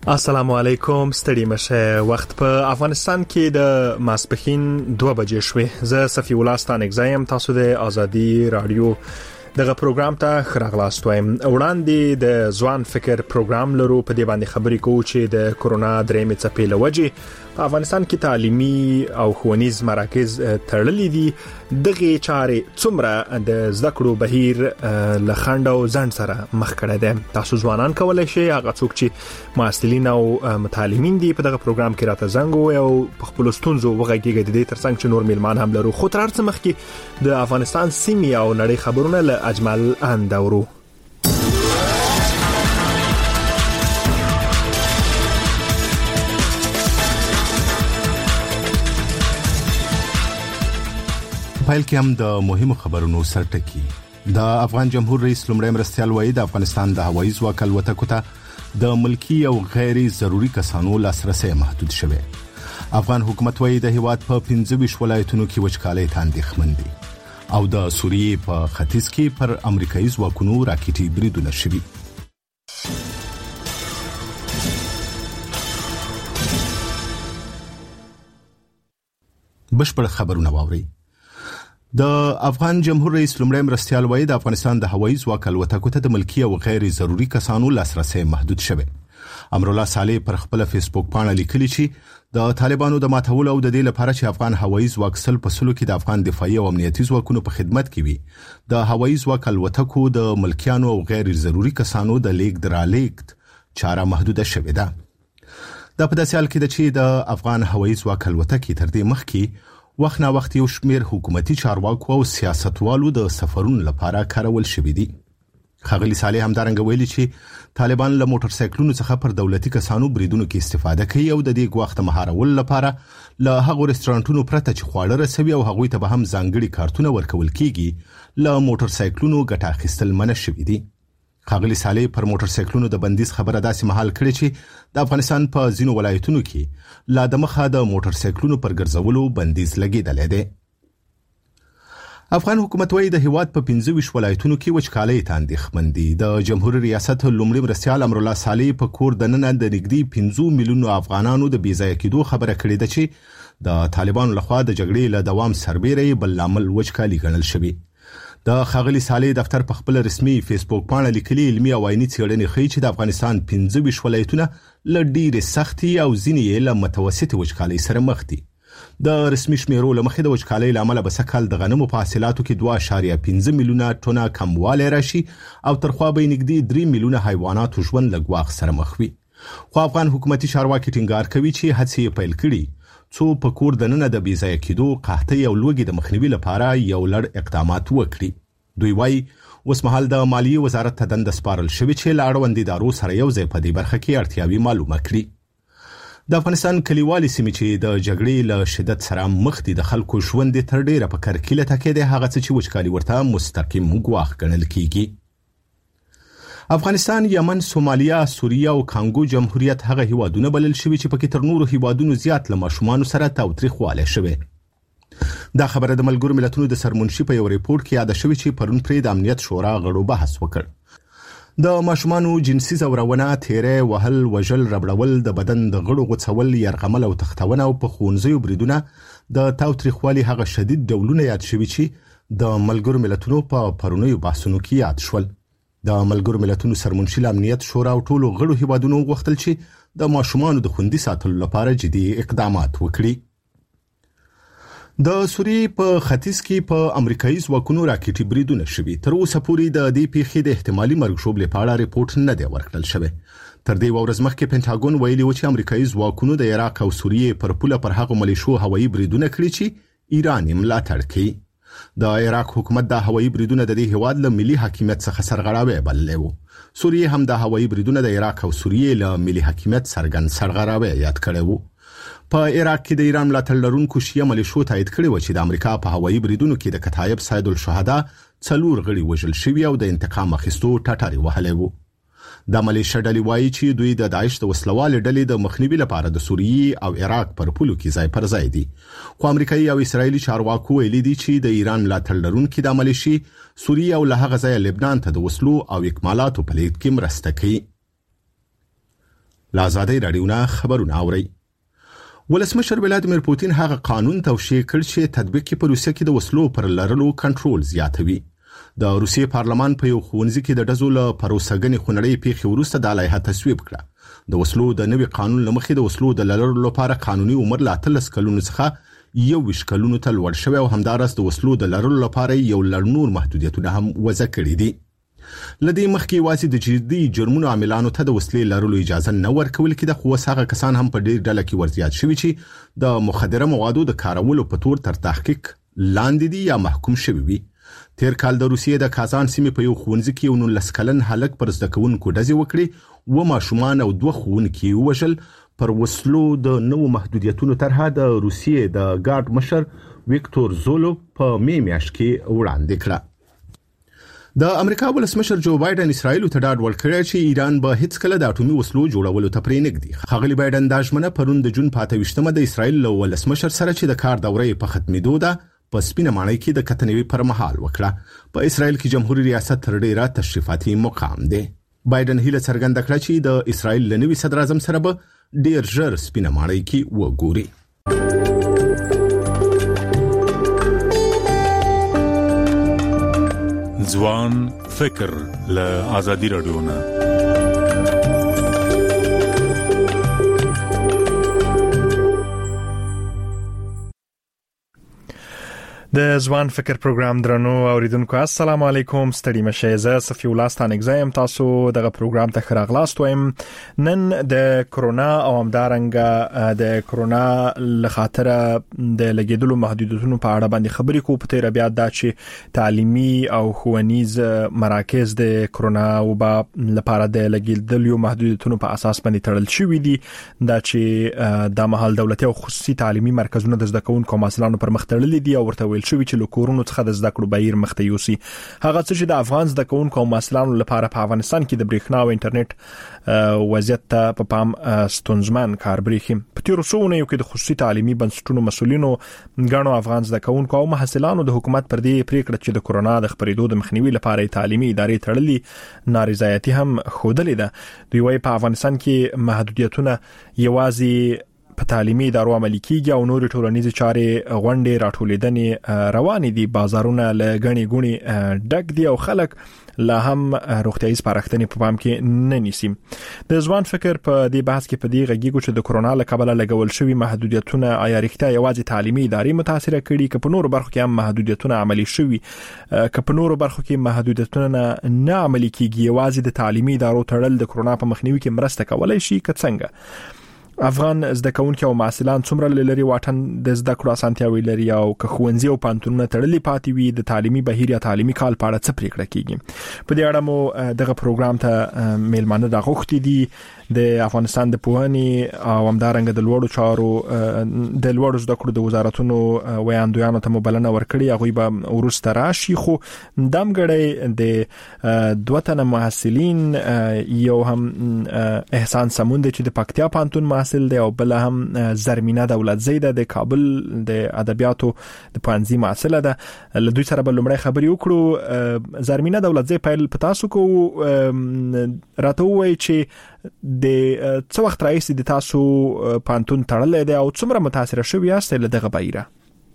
السلام علیکم، ستړي مشه. وخت په افغانستان کې د ماسپښین 2 بجې شوې. زه صفی الله ستانګزایم. تاسو د ازادي رادیو دغه پروګرام ته خراغلاست وایم. وړاندې د ځوان فکر پروګرام لرو، په دې باندې خبرې کوو چې د کورونا درېمې څپې له وجې په افغانستان کې تعلیمي او ښوونیز مراکز تړلي دي. دغه چارې څومره د زده کړو بهیر له خنډ او ځنډ سره مخ کړی دی. تاسو ځوانان کولای شئ هغه څوک چې محصلین او متعلمین دي په دغه پروګرام کې راته زنګ ووهي او په خپل ستونزو وغږیږي. د دې ترڅنګ چې نور میلمان هم لرو. خو تر هر څه مخکې د افغانستان سیمې او نړۍ خبرونه له اجمل اندورو. پایل کې هم د مهمو خبرونو سرټکی. د افغان جمهور رئیس لومړی مرستیال وایي د افغانستان د هوایي ځواک الوتکو ته د ملکی او غیر ضروري کسانو لاسرسي محدود شوی. افغان حکومت وایي د هیواد په 15 ولایتونو کې وچکالۍ ته اندېښمن دي او د سوریې په ختیځ کې پر امریکایي ځواکونو راکټي بریدونه شوي. بشپړ خبرونه واوري. د افغان جمهور رئیس لومړی مرستیال وایي د افغانستان د هوایي ځواک الوتکو ته د ملکی او غیر ضروري کسانو لاسرسي محدود شوی. امرالله صالح پر خپل فیسبوک باندې لیکلي چې د طالبانو د ماتولو او د دې لپاره چې افغان هوایي ځواک سل په سلو کې د افغان دفاعي او امنیتي ځواکونو په خدمت کې وي، د هوایي ځواک الوتکو د ملکیانو او غیر ضروري کسانو د لیږد رالیږد چاره محدوده شوې ده. د په داسې حال کې د چې د افغان هوایي ځواک الوتکې تر دې مخکې وخت نا وخت یو شمیر حکومتي چارواکو او سیاستوالو د سفرونو لپاره کارول شوي دي. ښاغلي صالح همدارنګه ویلي چې طالبان له موټر سایکلونو څخه پر دولتي کسانو بریدونو کې استفاده کوي او د دې ګواښ مهارول لپاره له هغو رستورانټونو پرته چې خواړه رسوي او هغوی ته به هم ځانګړي کارتونه ورکول کیږي له موټر سایکلونو ګټه اخیستل منع شوي دي. ښاغلي صالح پر موټر سایکلونو د بندیز خبره داسې مهال کړې چې د افغانستان په ځینو ولایتونو کې لا د مخه د موټر سایکلونو پر ګرځولو بندیز لګیدلی دی. افغان حکومت وایي د هیواد په 15 ولایتونو کې وچکالۍ ته اندېښمن دي. د جمهوریت ریاست لومړي مرستیال امرالله صالح په کور دننه د نږدې 15 میلیونو افغانانو د بې ځایه کېدو خبره کړې ده چې د طالبانو لخوا د جګړې له دوام سربیره بل لامل وچکالي ګڼل شوی. د ښاغلي صالح دفتر په خپل رسمي فیسبوک باندې لیکلي علمي او عیني څېړنې ښیي چې د افغانستان 15 ولایتونه له ډېرې سختي او ځینې یې له متوسطې وچکالۍ سره مخ دي. د رسمي شمیرو له مخې د وچکالۍ له امله به سږ کال د غنمو په حاصلاتو کې 2.5 میلیونه ټنه کموالی راشي او ترخوا به نږدې 3 میلیونه حیواناتو ژوند له ګواښ سره مخ وي. خو افغان حکومتي چارواکي ټینګار کوي چې هڅې یې پیل کړي څو په کور دننه د بې ځایه کېدو، قحطۍ او لوږې د مخنیوي لپاره یو لړ اقدامات وکړي. دوی وایي اوس مهال د مالیې وزارت ته دنده سپارل شوې چې له اړوندو ادارو سره یو ځای په دې برخه کې اړتیاوې معلومه کړي. د افغانستان کلیوالي سیمې چې د جګړې له شدت سره مخ دي د خلکو ژوند تر ډیره په کرکیله تکیه دی، هغه څه چې وچکالي ورته مستقیم ګواښ ګڼل کیږي. افغانستان، یمن، سومالیا، سوریه او کانګو جمهوریت هغه هیوادونه بلل شوي چې پکې تر نورو هیوادونو زیات له ماشومانو سره تاوتریخوالی شوی. دا خبره د ملګرو ملتونو د سرمنشي په یو ریپورت کې یاد شوی چې پرون پرې د امنیت شورا غړو بحث وکړ. د ماشومانو جنسي ځورونه، تیرې وهل، وژل، ربړول، د بدن د غړو غوڅول، یرغمل او تختونه او په ښوونځیو بریدونه د تاوتریخوالي هغه شدید ډولونه یاد شوي چې د ملګرو ملتونو په پرونیو بحثونو کې یاد شول. د ملګرو ملتونو سرمنشي امنیت شورا او ټولو غړو هیوادونو غوښتل چې د ماشومانو د خوندي ساتلو لپاره جدي اقدامات وکړي. د سوریې په ختیځ کې په امریکایي ځواکونو راکټي بریدونه شوي. تر اوسه پورې د دې پیښې د احتمالي مرګ ژوبلې په اړه ریپورت نه دی ورکړل شوی. تر دې ورځ مخکې پینټاګون ویلي و چې امریکایي ځواکونو د عراق او سوریې پر پوله پر هغو ملیشو هوایي بریدونه کړي چې ایران یې ملاتړ کوي. د عراق حکومت د هوایي بریدونه د دې هیواد له ملي حاکمیت څخه سرغړاوی بللی و. سوریې هم د هوایي بریدونه د عراق او سوریې له ملي حاکمیت څرګند سرغړاوی یاد کړی و. په عراق کې د ایران ملاتړ لرونکو شیعه ملیشو تایید کړی و چې د امریکا په هوایي بریدونو کې د کتایب سید الشهدا 4 غړي وژل شوي او د انتقام اخیستو ټټاري وهلی و. د ملیشه ډلې وایي چې دوی د داعش د وسلوالې ډلې د مخنیوي لپاره د سوریې او عراق پر پولو کې ځای پر ځای دي. خو امریکایي او اسرایلی چارواکو ویلي دي چې د ایران ملاتړ لرونکي د ملیشي سوریه او له هغه ځایه لبنان ته د وسلو او اکمالاتو په لیږد کې مرسته کوي. له آزادۍ رادیو نه خبرونه اوري. ولسمشر ولادیمیر پوتین هغه قانون توشیح کړ چې تطبیق په روسیه کې د وسلو پر لرلو کنټرول زیاتوي. د روسیې پارلمان په یو ښوونځي کې د ډزو له پروسګنې خونړۍ پیښې وروسته د لایحه تصویب کړه. د وسلو د نوي قانون لمخې د وسلو د لرلو لپاره قانوني عمر له 13 کلونو څخه 21 کلونو ته لوړ شوی او همدارس د وسلو د لرلو لپاره یو لړنور محدودیتونه هم وضع کړي دي. لدې مخکې واسي د جدي جرمونو عاملانو ته د وسلې لرلو اجازه نه ورکول کېده، خو هغه کسان هم په ډېر ډله کې ورزیات شوي چې د مخدره موادو د کارولو په تور تر تحقیق لاندې دي یا محکوم شوي وي. تیر کال د روسیې د کازان سیمې په یو ښوونځي کې یو 19 کلن هلک پر زده کوونکو ډزې وکړې و ماشومان او 2 ښوونکي ووژل. پر وسلو د نوو محدودیتونو طرحه د روسیې د ګارد مشر ویکتور زولو په میاشت کې وړاندې کړه. د امریکا ولسمشر جو بایدن اسرائیل ته ډاډ ورکړی چې ایران به هیڅ کله د اټومي وسلو جوړولو ته پرې نږدي. ښاغلي بایدن د ژمنه پرون د جون 28مه د اسرائیل له ولسمشر سره چې د کار دورې په ختمېدو ده په سپینه ماڼۍ کې د کتنوي پر مهال وکړه. په اسرائیل کې جمهوریت ریاست تر ډیره تشریفاتي مقام دی. بایدن هیله څرګنده کړه چې د اسرائیل له نوي صدر اعظم سره به ډیر ژر سپینه ماڼۍ کې وګوري. ځوان فکر له آزادي رادیو نه. د ځوان فکر پروګرام درنو اوریدونکو السلام علیکم. ستړي مشه. زه صفی الله ستانګزایم. تاسو دغه پروګرام ته خراغلاست وایم. نن د کرونا او همدارنګه د کرونا لخاطره د لګیدلو محدودیتونو په اړه باندې خبرې کوو. په تیر بیا دا چې تعلیمي او ښوونیز مراکز د کرونا وبا لپاره د لګیدلو محدودیتونو په اساس باندې تړل شوی دي. دا چې د محل دولتي او خصوصي تعلیمي مرکزونو د زده کوونکو مسلانو پر مخ تړلي دي او ورته شوی چې لکورونو څخه د زده کړو بهیر مخته یوسي. هغه څه چې د افغان زده کوونکو او مسلانو لپاره په افغانستان کې د برېښنا او انټرنیټ وضعیت ته په پام ستونزمن کار بریخي. په تیر څو یو کې د خصوصي تعلیمي بنسټونو مسولینو غاڼو افغان زده کوونکو او محصلانو د حکومت پر دې پریکړه چې د کرونا د خپرېدو د مخنیوي لپاره تعلیمي ادارې تړلې نارضایتي هم خوده لیده. دوی وايي په افغانستان کې محدودیتونه یوازې په تعلیمي ادارو عملي کیږي او نور ټولنیز چارې غونډې راټولیدنې روان دي. بازارونه له غني غوني ډک دي او خلک لا هم روغتیايي سپارښتنې په پام کې نه نیسي. د ځوان فکر په دې بحث کې په دې غږیږو چې د کرونا له کبله لګول شوی محدودیتونه آیا رښتیا یوازې تعلیمي ادارې متاثر کړي که په نورو برخو کې هم محدودیتونه عملي شوي، که په نورو برخو کې محدودیتونه نه عملي کیږي یوازې د تعلیمي ادارو تړل د کرونا په مخنیوي کې مرسته کولای شي که څنګه؟ افغان زده کوونکو او معلمان څومره لري واټن د زده کړو اسانتیاوي لري او که ښوونځي او پانتونونه تړلي پاتې وي د تعلیمي بهیر یا تعلیمي کال په اړه څه پریکړه کیږي؟ په دې اړه مو دغه پروګرام ته میلمانه راغوښتي دي. د افغانستان د پوهنې او همدارنګه د لوړو چارو د لوړو زده کړو د وزارتونو ویاندویانو ته مبلنه ورکړي. هغه به ورسته راشي. خو دمګړی د دوه تنه محصلین یو هم احسان سمون چې د پکتیا پانتون محصل دی او بل هم زرمینه دولت زیده د کابل د ادبیاتو د پانزي محصل ده. له دوی سره به لومړی خبرې وکړو. زرمینه دولت زی پیل پتاسو کو راته وای چې د څو وخت راځي د تاسو پانتون تړلې ده او څومره متاثر شوی یاست له دغه بایره؟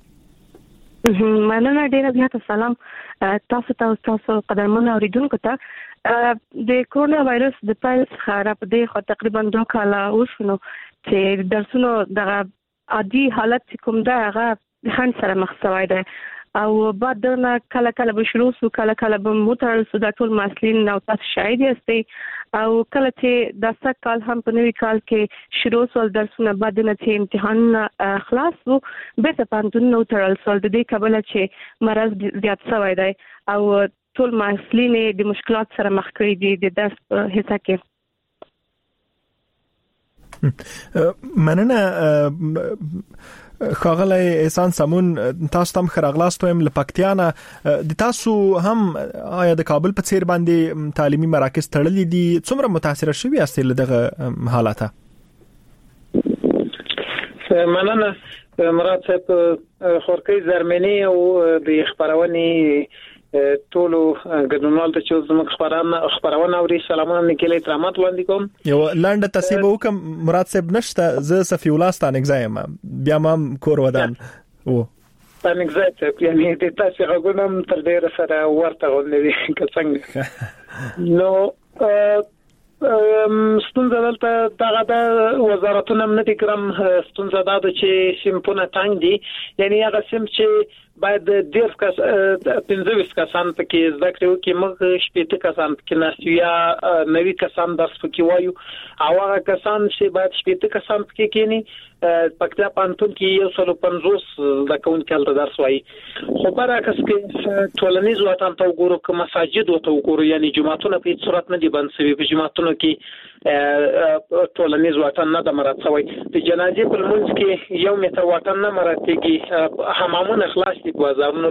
مننه ډیره زیاته. سلام تاسو قدرمن اوریدونکو ته. د کرونا وایرس د پیل څخه را په دې خو تقریبا 2 کاله اوسنو چې درسونو د عادي حالت کوم دا هغه خان سره مخ شوی دی او بعد نه کله به شروع سو کله به موټر سو د ټول مسلین او تاسو شاهد یاستئ او کله چې د سات کال هم په نوي کال کې شروع سول درسونه بعد نه چې امتحان خلاص وو به په پانتون نو ترل سول د دې کبل چې مرز زیات شوی دی او ټول مسلین د مشکلات سره مخ کړي دي د درس په حصہ کې. مننه خاغلی احسان سمون. تاسو تم خراغلاست وایم لپکتیانه. د تاسو هم آیا د کابل په څیر باندې تعلیمي مراکز تړلي دي؟ څومره متاثر شوي یاست له دغه حالاته؟ مننه مراد صاحب. خورکۍ زرمنی او د خبرونې ټولو ګډونوال ته چې زموږ خبرونه اوري سلامونه نکلي ترامات وړاندې کوم. یو لاندې تصیب وکم مراد صاحب نشته زه صفی الله ستان اگزایم بیا ما کور ودان او ستان اگزایت یعنی د تاسو غوښنم تر ډیره سره ورته غوښنه که څنګه نو ستونزه دلته دغه د وزارتونو امنیت کرام ستونزه دا ده چې سیمپونه تنګ دي یعنی هغه سیم چې باید 10 کس 15 کسان پکې زده کړو کې موږ شپږ کسان پکې ناسو یا 9 کسان درس پکې وایو او هغه کسان چې باید شپږ کسان پکې کېني پکتیا پانتون کې یو سلو 50 د کون کال درس وایي خو برعکس کې ټولنیز وطن ته وګورو که مساجد ته وګورو یعنی جماعتونه په هیڅ صورت نه دي بند شوي په جماعتونو کې ټولنیز وطن نه د مراد شوی د جنازې په منځ کې یو متر وطن نه مراتېږي حمامونه خلاص دي په بازارونو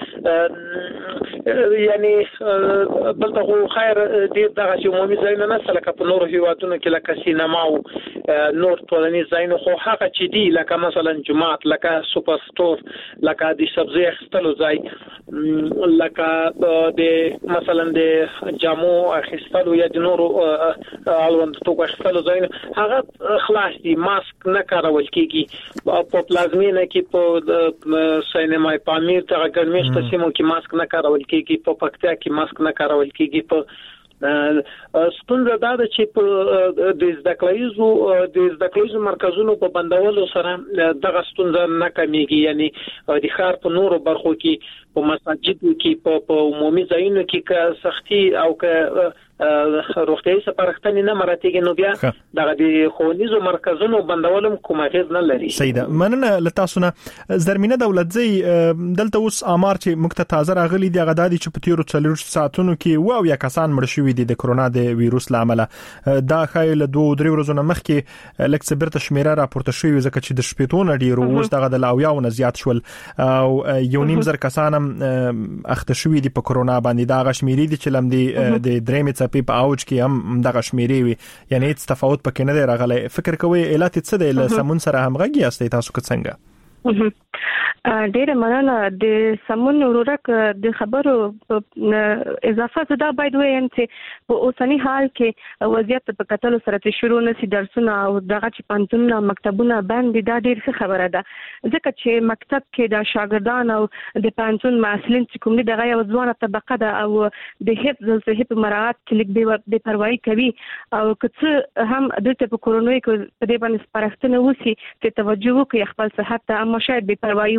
کې یعنی بلته خو خیر دې دغه عمومي ځایونه نه سلکه په نورو هیوادونو کې لکه سینما او نور ټولنیز ځایونه خو هغه چې دي لکه مثلا جماعت لکه سوپر سٹور لکه د سبزی اخیستلو ځای لکه د مثلا د جامو اخیستلو یا د نورو الوند توګه اخیستلو ځای هغه خلاص دي ماسک نه کارول کیږي په پلازمینه کې په سینما پامیر ته ګرمشت سیمو کې ماسک نه کارول کیږي په پکتیا کې ماسک نه کارول کیږي په ستونزه دا ده چې په د زده کړیزو مرکزونو په بندولو سره دغه ستونزه نه کمیږي یعنی د ښار په نورو برخو کې په مساجدو کې په عمومي ځایونو کې که سختي او که روغتیايي سپارښتنې نه مراتېږي نو بیا دغه د ښوونیزو مرکزونو بندولم کوم اغېز نه لري. سیده مننه له تاسو نه زرمینه دولتزی دلته اوس امر چې مکته تازه راغلي دی هغه د چې په تیرو 40 ساعتونو کې واو یا کسان مړ شوي دي د کرونا د وایروس لامل دا خایل 2-3 ورځې مخکې لکه برته شمیره راپورته شوی ځکه چې د شپېتون ډیرو اوس دغه د لاویاو نه زیات شول او یو نیم زر کسان اخته شوی دي په کرونا باندې دا غشمیري دي چې لم دي د درېمې په اوج کې هم دغه شمیرې وي یعنی هیڅ تفاوت پکې نه دی راغلی فکر کوي علت څه دی له سمون سره همغږي یاستئ تاسو که څنګه ډېر مننه د سمون ورورک د خبرو اضافه زده باید وایم چې په اوسنی حال کې وضعیت په کتلو سره شروع نشي درسونه او دغه چې پانتونونه مکتبونه باندې دا ډېر ښه خبره ده ځکه چې مکتب کې د شاګردان او د پانتون مسؤلین چې کوم دي دغه یو ځوانه طبقه ده او د حفظ الصحه په مراعات کې لیک به پروايي کوي او که هم دلته په کورونوي کې په دې باندې سپارښتنه وسی چې توجه وکړي خپل صحت ته اما شاید به پروايي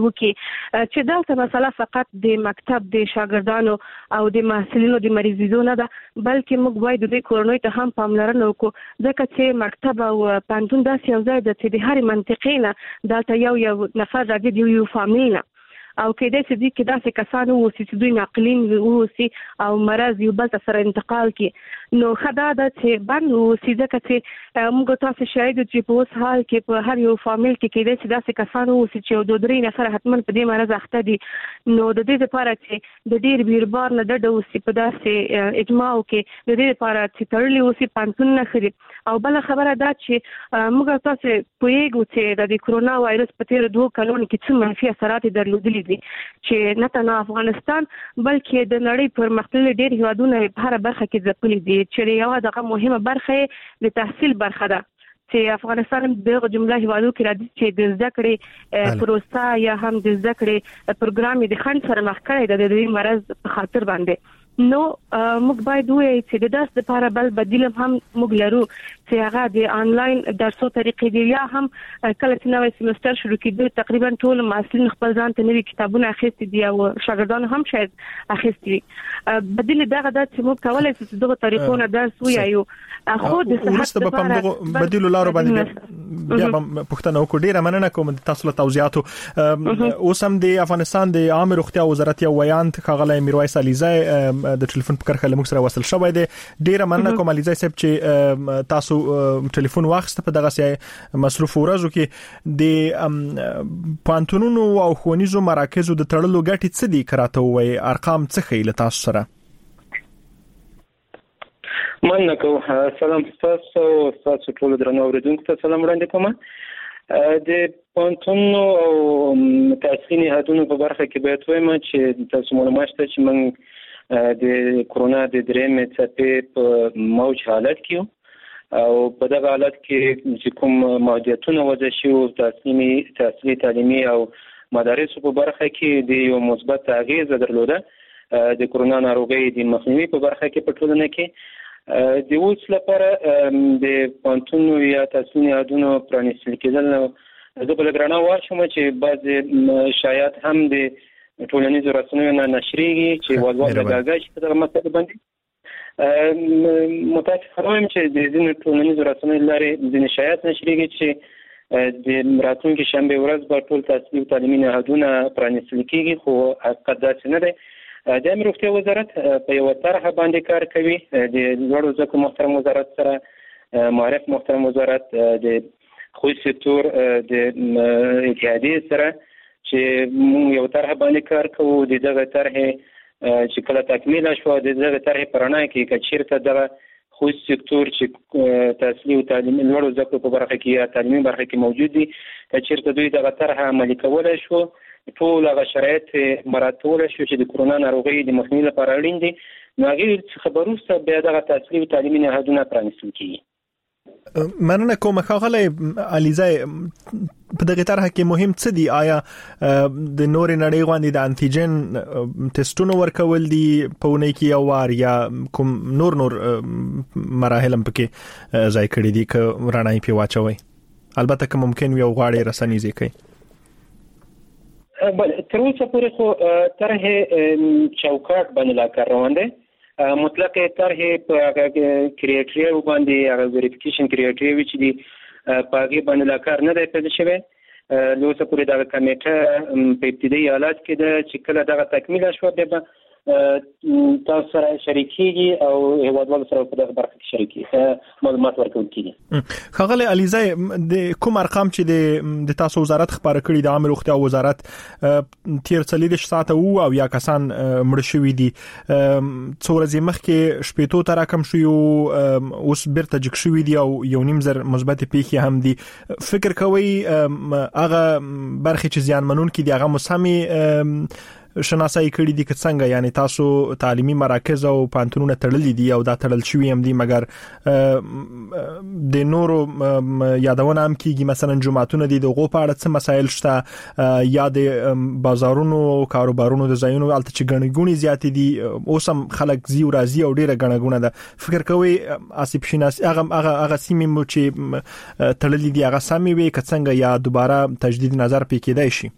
چې دلته مسله فقط د مکتب د شاګردانو او د محصلینو د مریضیدو نه ده بلکې موږ باید د کورونوي ته هم پاملرنه وکړو ځکه چې مکتب او پانتون داسې یو ځای ده چې د هرې منطقې نه دلته یو نفر راځي د یو فامیل نه او کېدای شي چې داسې کسان ووسی چې دوی ناقلین ووسی او مرض یو بل سره انتقال کړي نو خدا ده چې باندې ووسی ځکه چې موږ تاسو شاهد چې په اوس حال کې په هر یو فامیل کې کېدای شي داسې کسان ووسی چې 2-3 نفر حتما په دې مرض اخته دي نو د دې لپاره چې د ډیر بیربار نه د اوسې په داسې اجماع کې د دې لپاره چې تړلې اوسې پانتون نه خري او بل خبره ده چې موږ تاسو پوهیږو چې د کرونا وایرس په تیر 2 کلونو کې څه منفي اثرات درلودلي دي چې نه تنها افغانستان بلکې د نړۍ پر مختلف ډیر هیوادونه په هر برخه کې ځپلي دي چې یو دغه مهمه برخه د تحصیل برخه ده چې افغانستان د جمله هیوادو کې راځي چې د زده کړې پروسه یا هم د زده کړې پروګرام د خند سره مخ کړی د دې مرز په خاطر باندې نو موږ باید وایو چې د درس لپاره بل بدیل هم موږ لرو چې هغه د انلاین درسو طریقې دی یا هم کله چې نوې سیمستر شروع کیږي تقریبا ټول محصلین خپل ځان ته نوې کتابونه اخیستي دي او شاګردان هم شاید اخیستي بدیل دغه د چې موږ کولای شو دغه طریقونه درس وایو خو د صحت لپاره بدیل لارو باندې بیا پښتنه وکړه ډیره مننه کوم تاسو له توضیحاتو اوس هم د افغانستان د عامه روغتیا وزارت یو ویان خغلی میرویس علیزی د ټلیفون په کرخه لمک سره وصل شوی دی ډیره مننه کوم علیزی صاحب چې تاسو ټلیفون واخیسته په دغه سي مصروف ورځو کې د پانتونونو او ښوونیزو مراکزو د تړلو ګټې څه دي کراته وای ارقام څه خېل تاسو سره مننه کوم سلام تاسو ټول درنو اوریدونکو ته سلام وړاندې کوم د پانتون او تاسینی هدونو په برخه کې باید وایم چې تاسو معلومات شته چې موږ د کرونا د درېمې څپې په موج حالت کې او په دغه حالت کې چې کوم محدودیتونه وضع شوي تحصیلي تعلیمي او مدارسو په برخه کې د یو مثبت اغیزه درلوده د کرونا ناروغۍ د مخنیوي په برخه کې په ټولنه کې د اوس لپاره د پانتونو یا تحصیلي هدونو پرانیستل کېدل زه په لګرانه واښم چې بعض شایعات هم د ټولنیزو رسنیو نه نشریږي چې والوال لګاږي چې دغه مسله باندې متاسفانه وایم چې د ځینو ټولنیزو رسنیو لارې ځینې شایعات نشریږي چې د راتلونکي شنبه ورځ به ټول تحصیلي او تعلیمي نهادونه پرانیستل کېږي خو حقیقت داسې نه دی. د امنیت روغتیا وزارت په یو طرحه باندې کار کوي د لوړو زده کړو محترم وزارت سره معرف محترم وزارت د خصوصي سکتور د اتحادیې سره چې موږ یو طرحه باندې کار کوو د دغه طرحې چې کله تکمیل شو د دغه طرحې پرانه کې کچیرته دغه خصوصي سکتور چې تحصیلي او تعلیمي لوړو زده کړو په برخه کې یا تعلیمي برخه کې موجود دي کچیرته دوی دغه طرحه عملي کولای شو ټول هغه شرایط مراعاتول شو چې د کرونا ناروغۍ د مخنیوي لپاره اړین دي نو هغه خبرو سره بیا دغه تحصیلي او تعلیمي نهادونه پرانیستل کیږي. مننه کوم ښاغلی علیزی په دغه طرح کې مهم څه دي آیا د نور نړۍ غوندي د انټیجن ټیسټونو ورکول دي په ونې کې یو وار یا کوم نور مراحل هم پکې ځای کړی دي ک رانای په واچوي البته که ممکن وي غواړي رسنیزي کوي بل تر اوسه پورې خو طرحه چوکاټ باندې لا کار روان دی مطلق طرحه په کریټریو باندې هغه ویریفیکیشن کریټریو چې دی په هغه باندې لا کار نه دی پیدا شوی له اوسه پورې دا کمیټه په ابتدایي حالات کې د چې کله دا تکمیل شو به تاسو سره شریکي او هیوادوالو سره په دغه برخه کې شریکي معلومات ورکول کیږي. ښاغلی علیزی د کوم ارقام چې د تاسو وزارت خبره کړی د عامه روغتیا وزارت تیر 40 ساعته او یا کسان مړ شوي دي څو ورځې مخکې شپېتو تر کم شوي اوس بیرته جګ شوي دي او یو نیم زر مثبت پیښې هم دي فکر کوي هغه برخه چې زیانمنون کې دي هغه مسامي شناسایی کړی دي که څنګه یعنی تاسو تعلیمي مراکز او پانتونونه تړلې دي او دا تړل شوی هم دي مګر د نورو یادونه هم کیږي مثلا جمعتونه دي د غو په اړه څه مسایل شته یا د بازارونو او کاروبارونو د ځایونو الته چې ګڼګونی زیات دي اوس هم خلک زی او راضي او ډیره ګڼګونه ده فکر کوي آسیب شناسی هغه سیمه چې تړلې دي هغه سمې وي که څنګه یا دوباره تجدید نظر پې کېدای شي.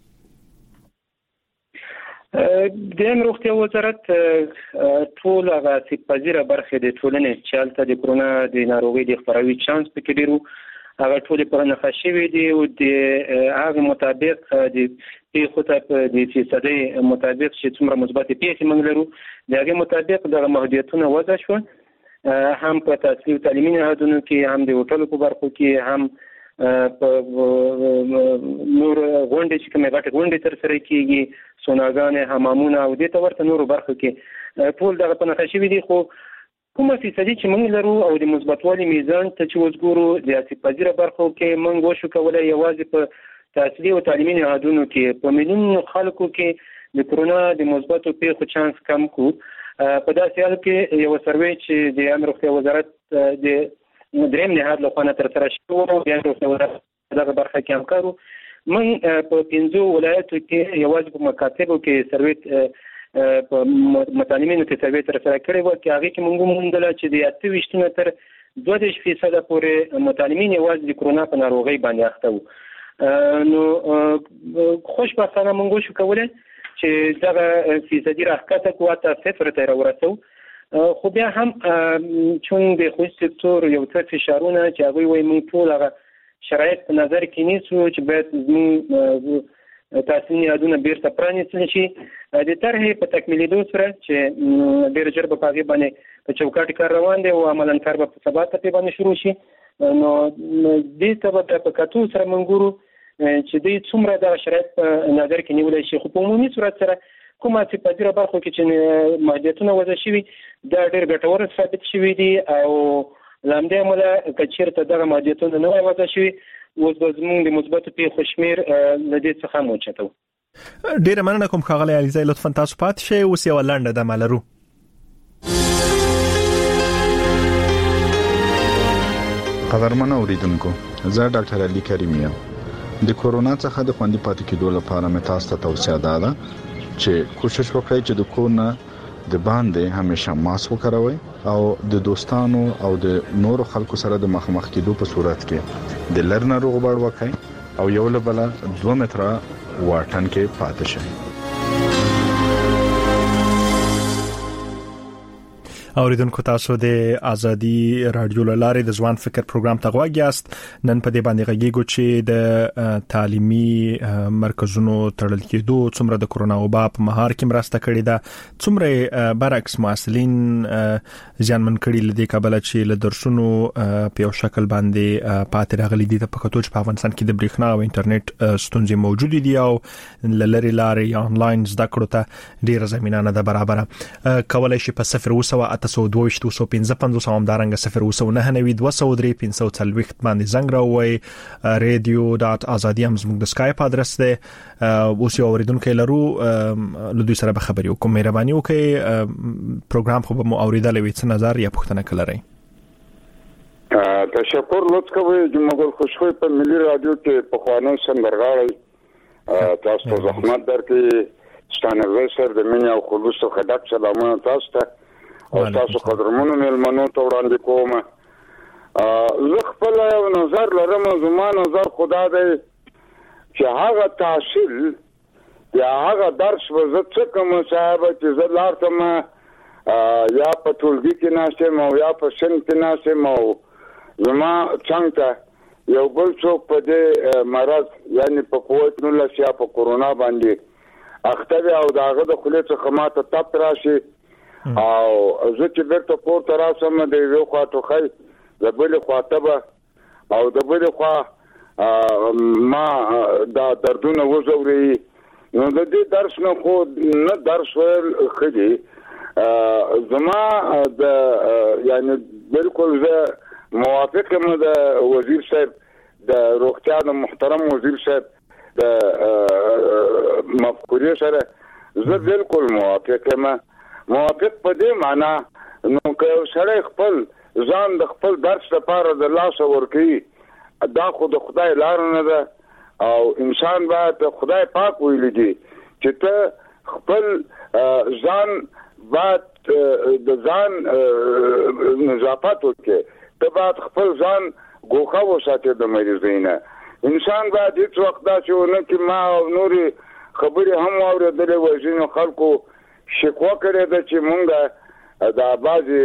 د امنیت روغتیا وزارت ټول هغه سپازیره برخه د ټولنې چې الته د کرونا د ناروغۍ د خپراوي چانس پکې ډیرو هغه ټول په نخښه شوی دی او د هغه مطابق د پیښو ته د فیصدي مطابق چې څومره مثبت پیښې موږ لرو د هغه مطابق د محدودیتونو وضع شو هم په تحصیلي او تعلیمي نهادونو کې هم د هوټلو په برخو کې هم په نور غونډې چې کومه غټه غونډې تر سره کیږي سوناګانې حمامونه او د تورته نور برخو کې ټول دغه په نخښه شوی دي خو کومه فیصدي چې موږ لرو او د مثبتوالي میزان ته چې وګورو د اساسي پذیره برخو کې موږ وشو کولای یوازې په تحصیلي او تعلیمي نهادونو کې په میلیونونو خلکو کې د کرونا د مثبتو پیښو چانس کم کو په داسې حال کې یو سروې چې د امنیت روغتیا وزارت د دریم نهاد له خوا تر سره شو بیا دغه برخه کې هم کارو من په 15 ولایتو کې یوازې په مکاتبو کې سروې په متعلمینو کې سروې تر سره کړې و چې هغه کې موږ موندل چې د 28 تر 22% پورې متعلمین یوازې د کرونا په ناروغۍ باندې اخته وو نو خوشبختانه موږ شو کولای چې دغه فیصدي راکته کوته 0 ته ورسو خو بیا هم چون د خصوصي سکتور یو څه فشارونه چې هغه وایي موږ ټول هغه شرایط په نظر کې نیسو چې باید موږ تحصیلي نهادونه بیرته پرانیستل شي د طرحې په تکمیلېدو سره چې ډېر ژر به په هغې باندې په چوکاټ کار روان دی او عملاً کار به په سبا ته باندې شروع شي نو دې ته به په کتو سره موږ ګورو چې دوی څومره دغه شرایط په نظر کې نیولی شي خو په عمومي صورت سره کومه چې په دې برخو کې چې محدودیتونه وضع شوي دا ډېر ګټور ثابت شوي دي او لامدې مولا کچیرته دغه محدودیتونه نه وضع شوي اوس زموږ د مثبت پیښو شمیر لدې څخه موچتو. ډیره مننه کوم ښاغلی علیزی، لطفا تاسو پاتې شئ. اوس یو لنډه دمه لرو. قدرمن اوریدونکو، زه ډاکټر علي کریم یم. د کورونا څخه د خوندي پاتې کېدو لپاره مې تاسو ته توصیه ده چې کوشش وکړئ چې د کورونه د باندې همیشه ماسک وکاروئ او د دوستانو او د نورو خلکو سره د مخامخ کېدو په صورت کې د لرنه روغبړ وکړئ او یو له بل 2 متره واټن کې پاتې شئ. اوریدونکو، تاسو د ازادي رادیو لاره د ځوان فکر پروګرام ته غوږ یاست. نن په دې باندې غږیږو چې د تعلیمي مرکزونو تړل کېدو څومره د کرونا وبا په مهار کې مرسته کړې ده، څومره برعکس مسؤلین ځانمن کړي لدې کابل چې له درسونو په یو شکل باندې پاتې راغلي دي. په کتو چې په افغانستان کې د برېښنا او انټرنیټ ستونزې موجود دي او لری لارې آنلاین زده کړو ته ډیره زمينه نه ده برابره. کولای شي په 0 225 همدارنګه 0299203 باندې زنګ راوړئ. radio.azadi هم زموږ د سکایپ ادرس دی. اوس یو اوریدونکو لرو، له دوی سره به خبرې وکړو. مهرباني وکړئ، پروګرام خو به مو اوریدل وي، څه نظر یا پوښتنه کولای. تشکر لطف کوئ. جمهور خوشخوي په ملي رادیو کې په خوانو سندرغاړي تاسو ته زحمت درکې. ستانه سر د مینه او خلوص څخه ډک سلامونه تاسو ته او تاسو قدرمنو ملمنو ته وړاندې کوم. زه خپل یو نظر لرم. زما نظر خدا دی چې هغه تحصیل یا هغه درس وزه څه کوم صاحب چې زه لارتم یا په ټولګي کې ناشته مو یا په سن کې ناشته مو زما څنګه یو بل څوک په دې مرض یعنی په کووډ 19 یا په کورونا باندې اخته او داغه د خلې څخه ماته تپ راشي او زه چې بیرته پورته راسم د یو خواته خی د بل خواته به او د بل خوا ما دا دردونه وزوري. نو د دې درس نه خو نه درس ول خدي زما د یعنی بالکل زه موافق یم د وزیر صاحب د روغتیا د محترم وزیر صاحب د مفکورې سره. زه بالکل موافق یم. موافق په دې معنا نو که سره خپل ځان د خپل درس لپاره د لاس ورکړي دا خو د خدای لار نه ده او انسان باید خدای پاک ویل دي چې ته خپل ځان باید د ځان نظافت وکړي. ته باید خپل ځان ګوښه وساتې د مریضینه. انسان باید هیڅ وخت دا چې ونه کې ما او نوري خبرې هم واورېدلې وای ځینو خلکو شکوه کړې ده چې مونږ د بعضي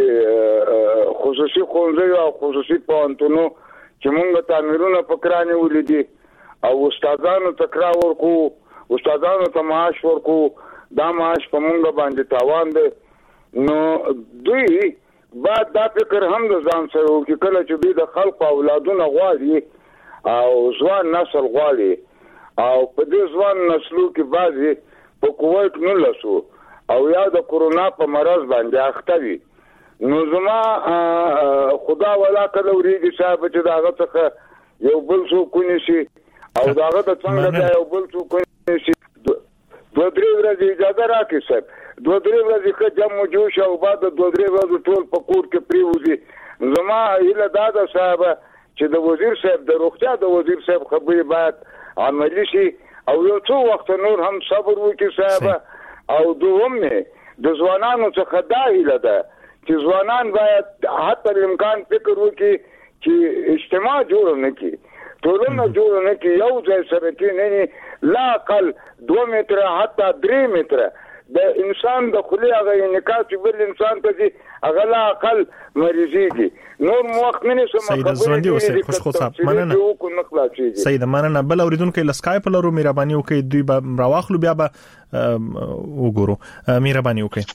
خصوصي ښوونځیو او خصوصي پوهنتونو چې مونږ تعمیرونه په کرانې ولیدي او استادانو ته کرا ورکو، استادانو ته معاش ورکو، دا معاش په مونږ باندې تاوان دی. نو دوی بعد دا فکر هم د ځان سره وکړي کله چې دوی د خلکو اولادونه غواړي او ځوان نسل غواړي او په دې ځوان نسلو کې بعضي په کووډ 19 او یا د کورونا په مرض باندې اخته وي. نو زما خدا ولا کله ورېږي صاحب چې داغه څخه یو بل څو کونی شي او داغه ته څنګه یو بل څو کونی شي. 2-3 ورځې اجازه راکړي صاحب، 2-3 ورځې که جمع جوش او بعد 2-3 ورځې ټول په کور کې پریوزي. زما هیله دا ده صاحب چې د وزیر صاحب د روغتیا د وزیر صاحب خبرې باید عملي شي او یو څو وخت نور هم صبر وکړي صاحب. او دومره د ځوانانو څخه دا هیله ده چې ځوانان باید حتی الامکان فکر وکړي چې اجتماع جوړ نه کړي، ټولنه جوړ نه کړي، یو ځای سره کې نه لا اقل 2 متره حتی 3 متره د انسان د خلی هغه انعکاس بل انسان ته دي هغه لا اقل مریضيږي. نور وخت نه سم خبرې خوشخو صاحب مننه. سید مننه. بل اوریدونکو لسکایپ لرو، مهرباني وکړئ دوی به راواخلو بیا به وګورو. مهرباني وکړئ.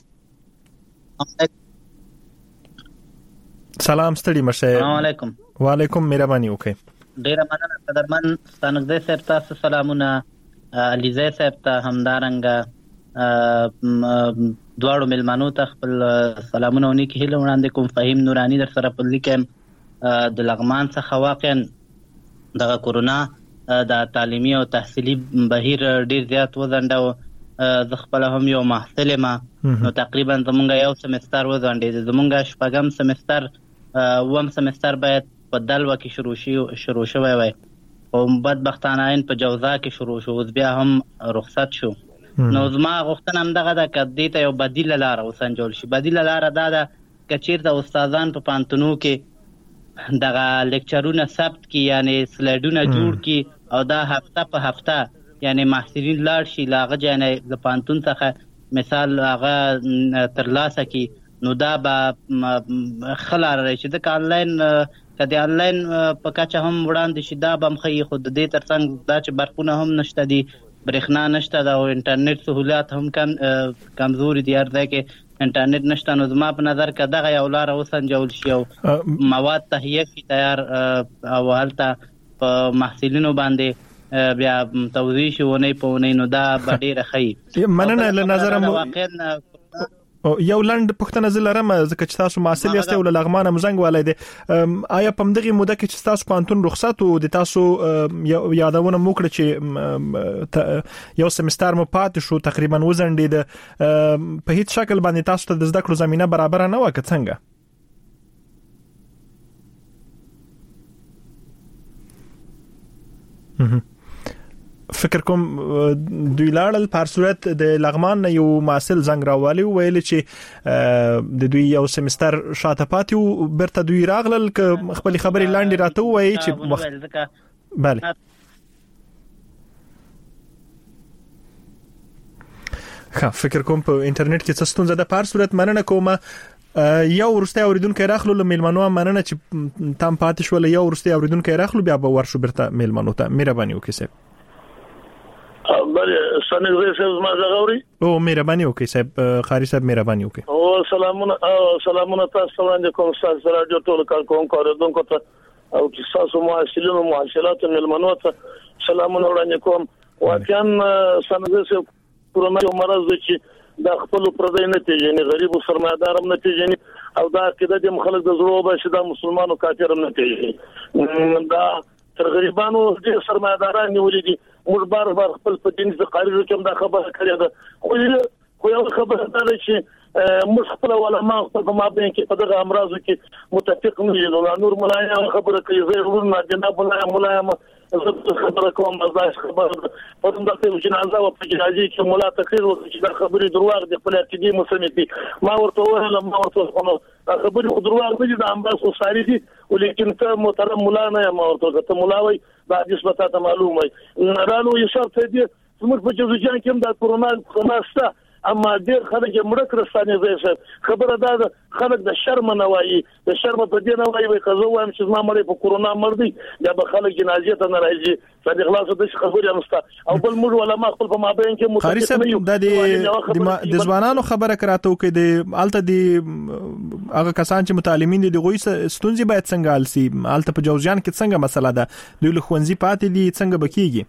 سلام ستړي مشه. السلام علیکم. وعلیکم. مهرباني وکړئ. ډیره مننه قدرمن ستانګزه صاحب تاسو سلامونه. علیزه صاحب ته همدارنګه دواړو ملمانو ته خپل سلامونه ونی کې هیله وړاندې کوم. فهیم نورانی در سره په لیکم د لغمان څخه واقعا د کورونا د تعلیمي او تحصیلي بهیر ډیر زیات وزنداو. زه خپل هم یو محصل ما نو تقریبا زمونږ یو سمستر وزندې زمونږ شپږم سمستر وم سمستر باید په دلوا کې شروع شوی وای او بدبختانه ان په جوزا کې شروع شو اوس بیا هم رخصت شو. نو زما غوښتنه هم دغه د کدی ته یو بدیل لار وسنجول شي. بدیل لار دا ده کچیر د استادان په پانتونو کې دغه لیکچرونه ثبت کی یعنی سلایډونه جوړ کی او دا هفته په هفته یعنی محصلین لاړ شي لاغه جنې د پانتون څخه مثال هغه ترلاسه کی نو دا به خلار راشي د آنلاین کدی آنلاین په کچه هم وړاندې شي دا به مخې خود دې ترڅنګ دا چې برقونه هم نشته دي برېښنا نشته دا او انټرنیټ سہولت هم کمزوري دي ارزه کې انټرنیټ نشته. نو زما په نظر کې دغه یو لار وسنجول شي او مواد تهیه کی تیار او هلته په محصلینو باندې بیا توضیح شونه په نو دا ډیره ښه مننه له نظر یو لند پښتنه زلرم ځکه چې تاسو محصل یاست او لغمانه مزنګ والي دي آیا په دغه موده کې چې تاسو پانتون رخصت او د تاسو یادونه موکړه چې یو سمستر مو پات شو تقریبا وزندید په هیڅ شکل باندې تاسو ته د زده کړو زمينه برابر نه وکړه څنګه؟ فکر کوم دوی لاړل په صورت د لغمان یو محصل زنګ راوالي ویل چې د دوی یو سمستر شاته پاتې برته دوی راغلل ک خپل خبري لاندې راته وایي چې بله فکر کوم په انټرنیټ کې څه ستونزه ده. په صورت مننه کومه یو ورسته اوریدونکو راخلو له میلمنو مننه چې تام پاتې شول یو ورسته اوریدونکو راخلو بیا به ورشو برته میلمنو ته مهرباني وکړئ. بله سنګ زه ما زغوري او مهرباني وکړئ صاحب خاري صاحب مهرباني وکړئ. او سلامونه تاسو باندې کوم تاسو راډیو ټول کارکون کوردونکو ته او تاسو محصلینو معاشرات ملمنو ته سلامونه وړاندې کوم. واقعا سنګ زه کورونا یو مرض دی چې د خپل پردې نه پیژني غریب او سرمایدار هم نه پیژني او دا کېده د مخالف د زړه وبشه د مسلمانانو کافر هم نه پیژني دا تر غریبانو د سرمایدارانو نیولې دي موږ بار خپل په دین ځ قاریږو چې دا خبره کړې ده خو یو خبره ده چې موږ خپل علماء په مابین کې په دغه امراضو کې متفق نه یو نور ملایان خبره کوي زه ورونه جناب ملایان خبره کوم ازاش خبره په دغه ته جنازه او په جنازه کې مولا تقریر وکړي چې دا خبره دروغ دي خپل عقیده مسلمي ما ورته ویل ما ورته خبره دروغ نه دي د امراض خو ساري دي ولیکن ته محترم مولا نه ما ورته ته مولا وي دا نسبت ته معلومه رانو یو شرط دی موږ په جوزجان کې هم د کورونا سره اما ډیر خلک مړ کړستانه زې خبره ده خلک د شرم نه وایي د شرم په دې نه وایي کزو وایم چې ما مړ په کورونا مړ دي یا به خلک جنازه ته نه راځي صدق الله د خبرې امستا او بل موږ علماء خپل په مابین کې متفق نه یو د ځوانانو خبره کراته کې د الته د هغه کسان چې متعلمین دي دغه ستونزې باید څنګه السي الته په جوزجان کې څنګه مسله ده دوی له خوندزي پاتې دي څنګه بکیږي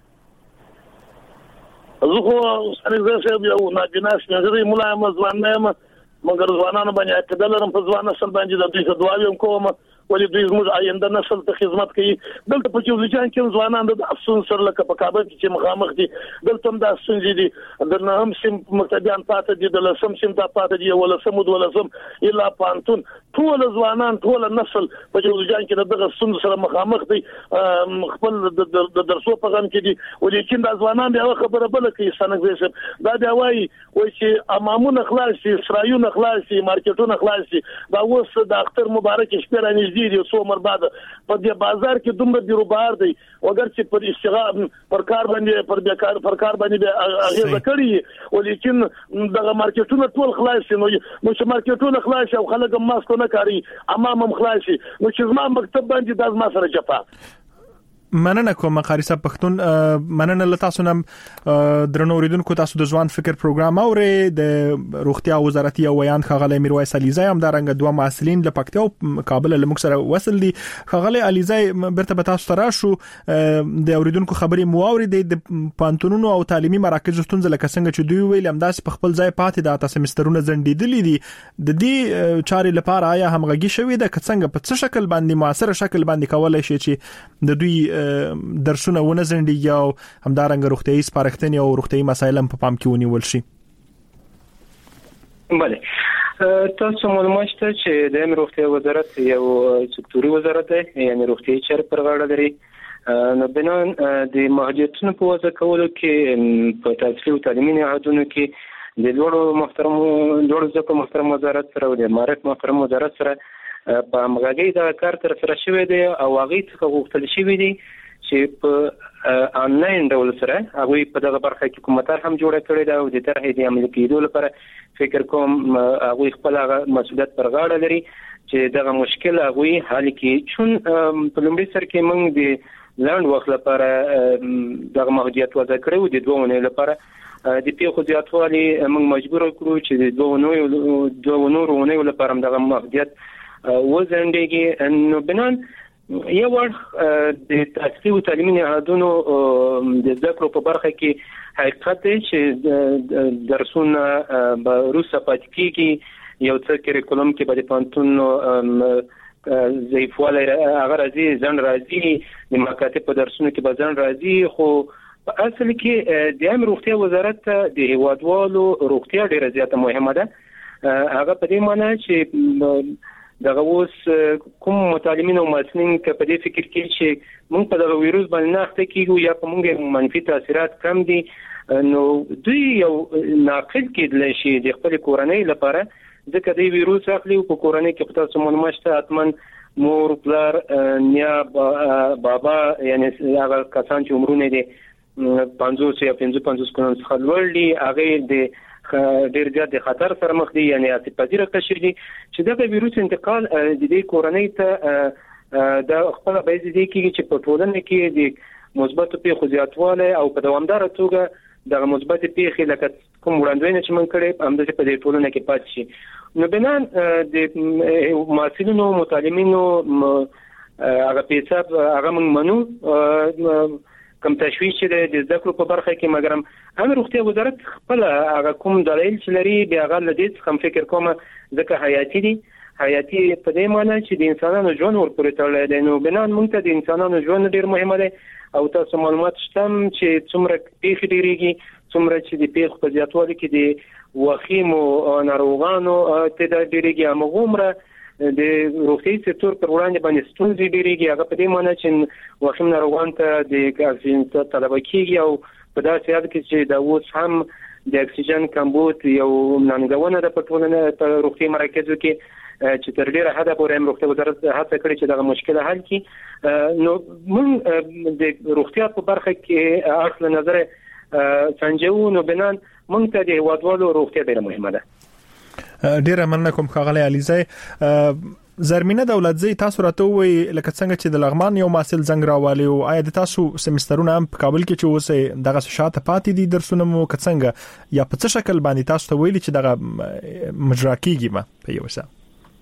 زه خو سره زه یو ناجناس نظر مولا مزوان نه مګر ځوانانو باندې اعتدال لرم په ځوانانو سره باندې د دوی دعاوې کوم ولې دوی زموږ آینده نسل ته خدمت کوي دلته په جوزجان کې ځوانان د افسون سره لکه په کابل کې مخامخ دي دلته هم د افسون دي د نهم سیم مقتدیان پاتې دي د لسم سیم د پاتې دي ولا سمود ولا سم الا پانتون ټول ځوانان ټول نسل په جوزجان کې دغه افسون سره مخامخ دي خپل د درسو په غم کې دي ولیکن د ځوانان د خبره بل کې سنګ دا دی وایي چې امامون اخلاص شي اسرایون اخلاص شي مارکیټون اخلاص شي دا اوس د اختر مبارک شپه رانیږي دي سو مر بعد په دې بازار کې دومره بیروبار دی وګر چې پر اشتغال پر کار باندې پر بیکار پر کار باندې هغه کړی ولیکن دغه مارکیټونه ټول خلاص نو چې مارکیټونه خلاص او خلک ماسک نه کاری امام خلاص نو چې زما مکتب باندې د ما سره جفا مننه کوم قاری صاحب پښتون مننه لتا سنم درنو اوریدونکو تاسو د ځوان فکر پروګرام اوري د روغتیا وزارت یو ویان خغلی میرویس علیزی هم درنګ دوه محصلین له پکتیو کابل له مکسره وصل دي خغلی علیزی برته تاسو ترا شو د اوریدونکو خبري مو اوري د پانتونونو او تعلیمي مراکز ستونزه لکه څنګه چې دوی ویل هم داس په خپل ځای پاتې د تاسو سمسترونه زندیدلې دي د دې چارې لپاره آیا همغږي شوې ده که څنګه په څه شکل باندې موثر شکل باندې کولای شي چې د دوی درسونه ونه زندګي او همدارنګ روغتيایي سپارښتنې او روغتيایي مسایل په پام کې ونیول شي. بله تاسو معلومات شته چې د روغتیا وزارت یو سکتوري وزارت دی، یعنی روغتيایي چارې پر غاړه لري. نو بنان د محدودیتونو په وضع کولو کې په تاسیس او تعلیمي نهادونو کې د لوړو زده کړو محترم وزارت سره او د معرف محترم وزارت سره په همغږۍ دا کار تر سره شوی دی او هغه څخه غوښتل شوی دی چې په انلاین ډول سره هغه په دغه برخه کې کومتار هم جوړ کړی دا او د طرحې د عملي کېدو لپاره فکر کوم هغه خپل مسؤلیت پر غاړه لري چې دغه مشکل هغه حل کړي. چون په لومړي سر کې موږ د لاند وخت لپاره دغه محدودیت وضع کړو د 2 ونې لپاره د پیښو زیاتوالی موږ مجبور کړو چې د 2 نورو لپاره دغه محدودیت وزندګي. نو بنان یو وخت د تاسیس او تعلیمي نهادونو د زده کړو په برخه کې حقیقت دی چې درسونه به روسه پاتې کیږي، یو څه کریکولم کې به د پانتون ضعیفوالی هغه راځي، ځن راځي، د مکاتب په درسونو کې به ځن راځي. خو په اصل کې د عام روغتیا وزارت د هیوادوالو روغتیا ډیره زیاته مهمه ده. هغه په دې معنی چې دغه اوس کوم متعلمین او محصلین په دې فکر کې چې موږ په دغه ویروس باندې نه اخته کیږو یا په موږ منفي تاثیرات کم دي، نو دوی یو ناقل کېدل شي د خپل کورنۍ لپاره، ځکه د ویروس اخلي او په کورنۍ کې تاسو معلومات شته اتمن مور پلار نیا بابا یعنی هغه کسان چې عمرونه دي 50 یا 55 کلن څخه لوړ دي هغه د ډیر زیات د خطر سره مخ دي، یعنی اصفادیره قشر دي چې دغه ویروس انتقال د دې کورنۍ ته د خپل بیز دي چې په ټولنه کې د مثبت پیښو زیاتوالی او په دوامدار توګه د مثبت پیښې لکه کوم وړاندوینه چې موږ کړې هم د په دې ټولنه کې پاتې شي. نو بنان د محصلینو متعلمینو هغه پیساب هغه موږ منو کم تشویش چې د زده کړو په برخه کې، مګر هم روغتیا وزارت خپل هغه کوم دلایل چې لري بیا هغه لدې څخه فکر کوم ځکه حیاتي دي. حیاتي په دې معنی چې د انسانانو ژوند ورپورې تړلی دی. نو بنان موږ ته د انسانانو ژوند ډیر مهمه دی او تاسو معلومات شته چې څومره پیښې ډیریږي، څومره چې د پیښو په زیاتوالي کې د وخیمو ناروغانو تعداد ډیریږي، همغومره د روغتیايي سکتور پر وړاندې باندې ستونزې ډیریږي. هغه په دې معنی چې وخیم ناروغان ته د اکسیجن طلب کیږي او په داسې حال کې چې دا اوس هم د اکسیجن کمبود یو ننګونه ده په ټولنه په روغتیايي مراکزو کې چې تر ډیره حده پورې روغتیا وزارت هڅه کړې چې دا مشکل حل کړي. نو موږ د روغتیا په برخه کې اصل نظر سنجو. نو بنان موږ ته د هیوادوالو روغتیا ډیره مهمه ده. ډیره مننه کوم ښاغلی علیزی. زرمینه دولتزی تاسو راته وی لکه څنګه چې د لغمان یو محصل زنګ راوالي او آیا د تاسو سمسترونه هم په کابل کې چې اوسه دغه شاته پاتې دي درسونه مو کڅنګ یا په څه شکل باندې تاسو ته ویلي چې دغه مجرا کیږي ما په یو څه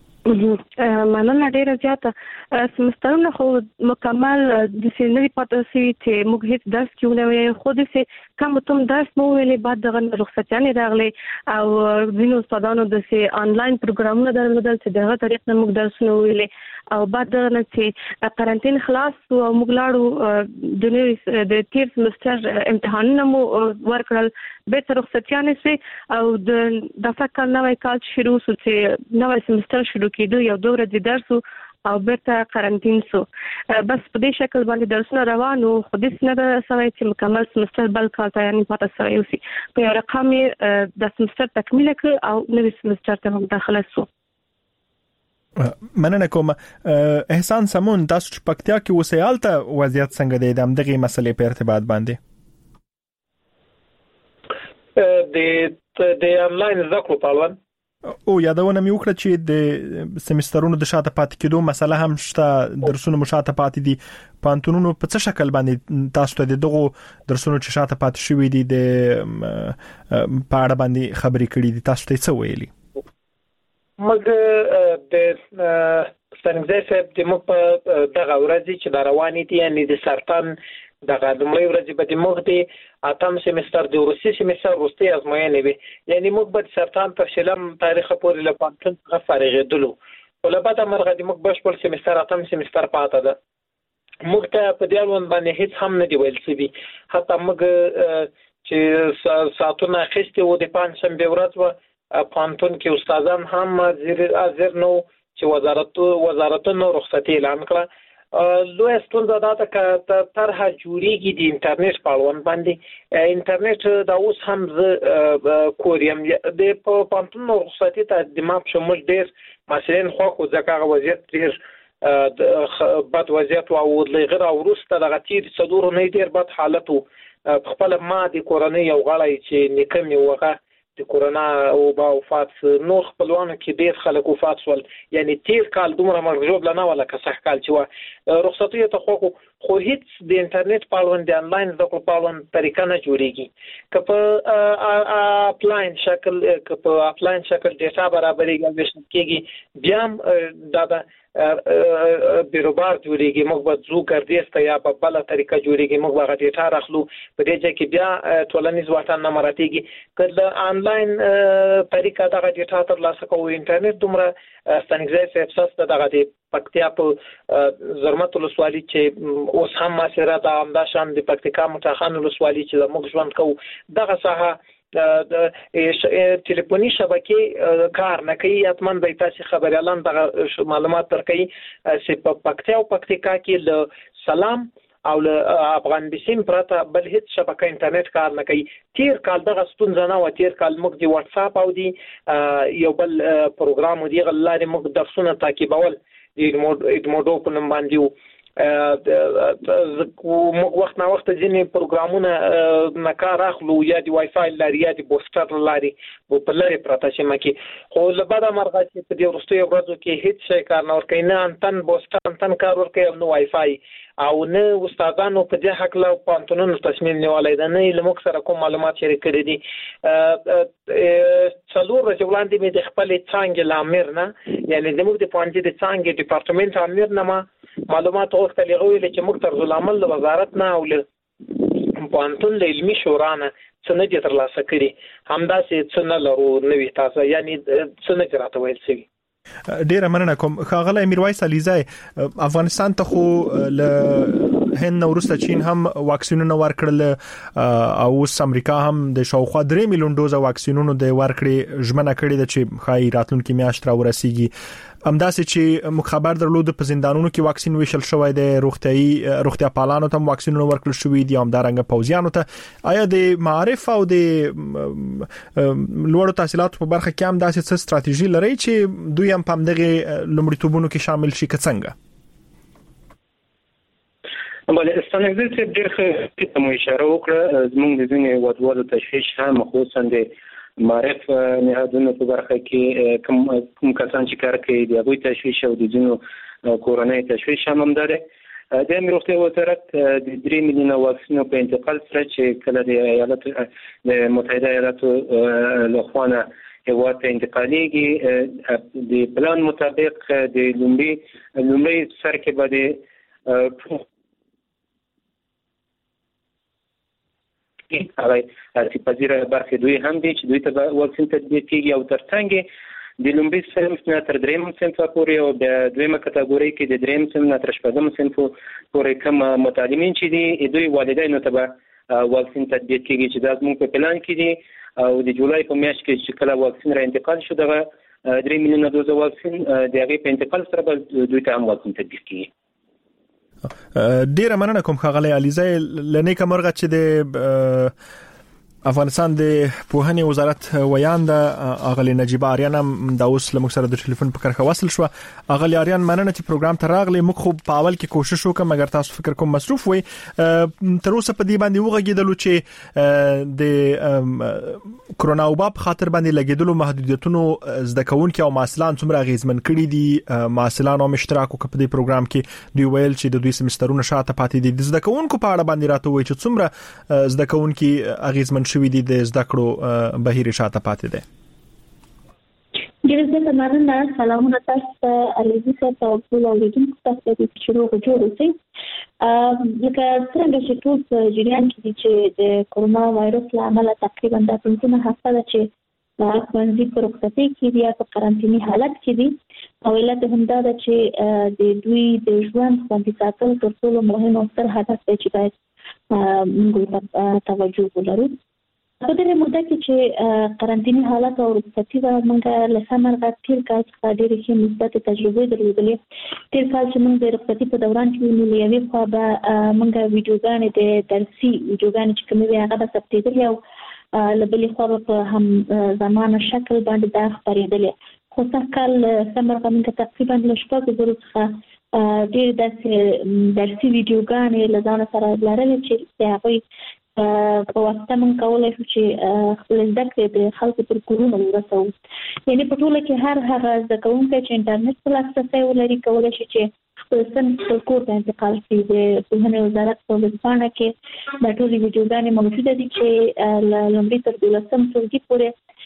مننه ډیره زیاته سمسترونه خو مکمل د سینری پاتې سي چې موږ هیڅ درس کېونه خو د سي کوم تم درس مو ویلې بعد دغه رخصتیانې راغلي او وینو استادانو د سي انلاین پروګرامونه درلودل چې دغه طریق نه موږ درسونه ویلې او بعد دغه چې قرنټین خلاص او موږ لاړو د تیر سمستر امتحانونه مو ورکړل به رخصتیانې سي او د فکر نوې کال شروع شو چې نوې سمستر شروع کېدو یو دوره د درسو او بیرته قرنټین سو. بس په دې شکل باندې درسونه روانو خو د سنه د سوي چې مکمل سمستر بل کال ته یعنی پاتې سوي اوسي په رقم د سمستر تکمیل کړ او نوې سمستر ته هم داخله سو. مننه کوم. احسان سمون تاسو چې پکتیا کې وسیالته وضعیت څنګه دی د دغه مسلې په ارتباط باندې؟ د انلاین زده کړو په اړه او یادونه مې وکړه چې د سمسترونو د شاته پاتې کېدو مسله هم شته، درسونه مشاته پاتې دي. پانتونونو په څه شکل باندې تاسو ته دغه درسونه چې شاته پاتې شوي دي د پاړه باندې خبرې کړې دي، تاسو ته څه ویلي؟ موږ د څنګه چې موږ په دغه ورځ چې د رواني دي یعنی د سرطان دغه د مې ورځ به د موږ د اتم سمستر د روسي سمستر وروستي ازموینې وي یعنی موږ به سرطان په شلم تاریخ پورې له پانتون څخه فارغېدلو ولبعد مرغه د موږ بشپړ سمستر اتم سمستر پاته ده موږ ته په دې اړوند باندې هیڅ هم نه دی ویل شوی. حتی موږ چې ساعتونه اخیستي وو د پنځشنبې ورځ و پانتون کې استادان هم حاضر نو چې وزارتونو رخصتي اعلان کړه. لوی ستونزه دا ده چې طرحه جوړیږي د انټرنیټ په اړوند باندې. انټرنیټ دا اوس هم زه کوریم د پانتون رخصتي ته د ماپ شمول ډیر مثلا خو ځکه وضعیت ډیر بد وضعیت او لغیر او وروسته دغه تیر صدور نه ډیر بد حالت خپل ما د کورونی یو غړی چې نکمي وغه د کورونا او با وفات نور خپلوانو کې ډیر خلک وفات شول. یعنی تیر کال دومره مرګ نه ولا که صح کال چې رخصتي ته خو هیڅ د انټرنیټ په اړوند د انلاین د په اړوند طریقه نه جوړیږي. که په افلاین شکل ډیټا برابرېږي ویشن کېږي بیا دا بیروبار جوړیږي. موږ به زو ګردیسته یا په بل طریقه جوړیږي. موږ به ډیټا راخلو په دې ځای کې بیا ټولنیز واټن نه مراتېږي. کله انلاین طریقه دغه ډیټا تر لاسه کوو انټرنیټ دومره ستنګځای سیفساس دغه د پکتیا په زرمت ولسوالي چې اوس هم مسیره د همداشان د پکتیکا متخان ولسوالي چې موږ ژوند کوو دغه ساحه د ټلیفوني شبکې کار نه کوي. اتمن به تاسو خبريالان دغه معلومات درکړي چې په پکتیا او پکتیکا کې له سلام او له افغان بسیم پرته بل هیڅ شبکه انټرنیټ کار نه کوي. تیر کال دغه ستونزه نه و. تیر کال موږ د واتس اپ او دی یو بل پروګرام دی غلاره موږ درسونه تعقیبول ادموډو په نوم باندې وو. موږ وخت نه وخت ځینې پروګرامونه نه کار اخلو یا د وای فای لري یا د بوستر لري په لری پراته شمه کې. خو لبدا مرغه چې په دې ورستو ورځو کې هیڅ شي کار نه ورکوي. نه انتن بوستر انتن کار ورکوي نو وای فای او نه استادانو په دې حق له پانتونونو تصمیم نیولای ده. نه لمک سره کوم معلومات شریک کړي دي. څلور ورځې وړاندې مې د خپل څنګه لامر نه یعنی د موږ د پانتي د څنګه ډپارټمنټ امیر نه معلومات ورکړل غوړي چې موږ تر العمل د وزارت نه او له پانتون له علمي شورا نه څه نه دي ترلاسه کړي. همداسې څه نه لرو نوې تاسو یعنی څه نه راته ویل شي. ډیره مننه کوم. ښاغلی میرویس علیزی افغانستان ته خو له هند وروسته چین هم واکسینونه ورکړل او اوس امریکا هم د شاوخوا 3 میلیون ډوزه واکسینونو د ورکړې ژمنه کړې ده چې خای راتلونکي میاشت را ورسیږي. همداسې چې مخابر درلود په زندانونو کې واکسین ویشل شوی دی. روغتیا پالانو ته واکسینونه ورکړل شوی دي همدارنګه پوځیانو ته. آیا د معارف او د لوړو تحصیلاتو په برخه کې هم داسې څه ستراتیژي لري چې دوی هم په دغه لومړیتوبونو کې شامل شي که څنګه؟ بله ستنګځي چې ډېر ښه ته مو اشاره وکړه. زموږ د ځینې وډوالو تشویش هم خصوصا د معرف نهادونو په برخه کې کوم کسان چې کار کوي د هغوی تشویش او د ځینو کورنۍ تشویش هم داره. د روغتیا وزارت د 3 میلیونه واکسینو په انتقال سره چې کله د متحده ایالاتو له خوا هیواد ته انتقالیږي د پلان مطابق د لومړي سر کې به هغه چې پذیره برخه دوی هم دي چې دوی ته واکسین تطبیق کیږي او ترڅنګ د لومړي صنف نه تر دریم صنف پورې او د دویمه کټګوري کې د دریم صنف نه تر شپږم صنف پورې کوم متعلمین چې دي دوی والدینو ته واکسین تطبیق کیږي چې دا زموږ په پلان کې دي او د جولای په میاشت کې چې کله واکسین را انتقال شو دغه 3 میلیونه دوزه واکسین د هغه په انتقال سره به دوی ته هم واکسین تطبیق کیږي. ډیره مننه کوم ښاغلی علیزی. لنیکه مرغه چې د افغانستان د پوهنې وزارت ویاند اغلی نجیب آریان هم دا اوس له موږ سره د ټلیفون په کرښه وصل شو. اغلی آریان مننه چې پروګرام ته راغلی. موږ خو په اول کې کوشش وکړو مګر تاسو فکر کوم مصروف وي. تر اوسه په دې باندې وغږیدلو چې د کرونا وبا په خاطر باندې لګیدلو محدودیتونو زده کوونکي او محصلان څومره اغیزمن کړي دي. محصلان هم اشتراک وکړي په دې پروګرام کې. دوی ویل چې د دوی سمسترونه شاته پاتې دي. د زده کوونکو په اړه باندې راته وایي چې څومره زده کوونکي اغیزمن شوي دي د زده کړو بهیر شاته پاتې دي. ډیره مننه. سلامونه تاسو علیزي صاحب او ټول اوریدونکو ته چې شروع وکړو. لکه څنګه چې ټول جریان کې چې د کرونا وایرس له امله تقریبا د 15 هفته چې ځکه په رخصتي کې یا په قرنطیني حالت کې دي او علت هم دا ده چې د دوی د ژوند خوندي ساتل تر ټولو مهم او ستر هدف دی چې باید موږ توجه ولرو. په دې موده کې چې قرنطیني حالت او رخصتي و موږ له سمرغه تیر کال څخه ډېرې ښې مثبت تجربې درلودلې. تیر کال چې موږ د رخصتي په دوران کې نو یوې خوا به موږ ویډیوګانې د درسي ویډیوګانې چې کومې وي هغه به ثبتېدلې او له بلې خوا په هم زمانه شکل باندې دا خپرېدلې. خو سږکال سمرغه موږ تقریبا له 6,000 څخه ډېر داسې درسي ویډیوګانې له ځان سره لرلې چې هغوی په واسطه موږ کولی شو چې خپل زده کړې د خلکو تر کورونو ورسوو. یعنې په ټوله کې هر هغه زده کوونکی چې انټرنیټ په لاسرسی ولري کولی شي چې خپل صنف خپل کور ته انتقال کړي. د پوهنې وزارت په ویبپاڼه کې دا ټولې ویډیوګانې موجوده دي چې له لومړي تر 12 ټولګي پورې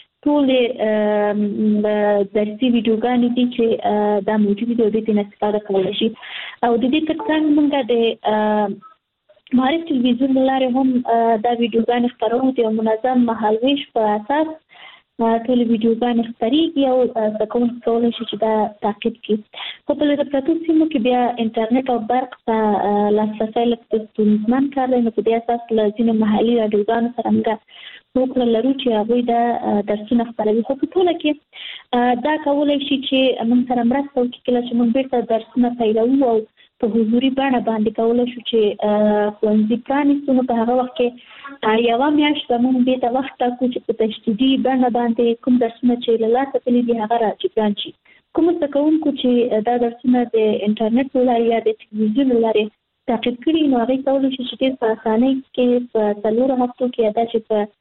ټولې درسي ویډیوګانې دي چې دا موجود دي او د دې نه استفاده کولی شي. او د دې ترڅنګ موږ د معرف ټلویزیون لاره هم دا ویډیوګانې خپروو دي او منظم مهالویش په اساس ټول ویډیوګانې خپرېږي او زده کوونکي کولی شي چې دا تعقیب کړي. خو په لږ پرتو سیمو کې بیا انټرنیټ او برق ته لاسرسی لږ ستونزمن کار دی. نو په دې اساس له ځینو محلي راډیوګانو سره موږ وکړه لرو چې هغوی دا درسونه خپروي. خو په ټوله کې دا کولی شي چې موږ سره مرسته وکړي کله چې موږ بیرته درسونه پیلوو او په حضوري بڼه باندې کولی شو چې ښوونځي پرانیستو. نو په هغه وخت کې یوه میاشت به موږ دې ته وخت ټاکو چې په تشدیدي بڼه باندې کوم درسونه چې له لاسه تللي دي هغه راجبران شي. کومو زده کوونکو چې دا درسونه د انټرنیټ له لارې یا د تلویزیون له لارې تعقیب کړي نو هغوی کولی شي چې ډېر په اسانۍ کې په 4 هفتو کې یا دا چې په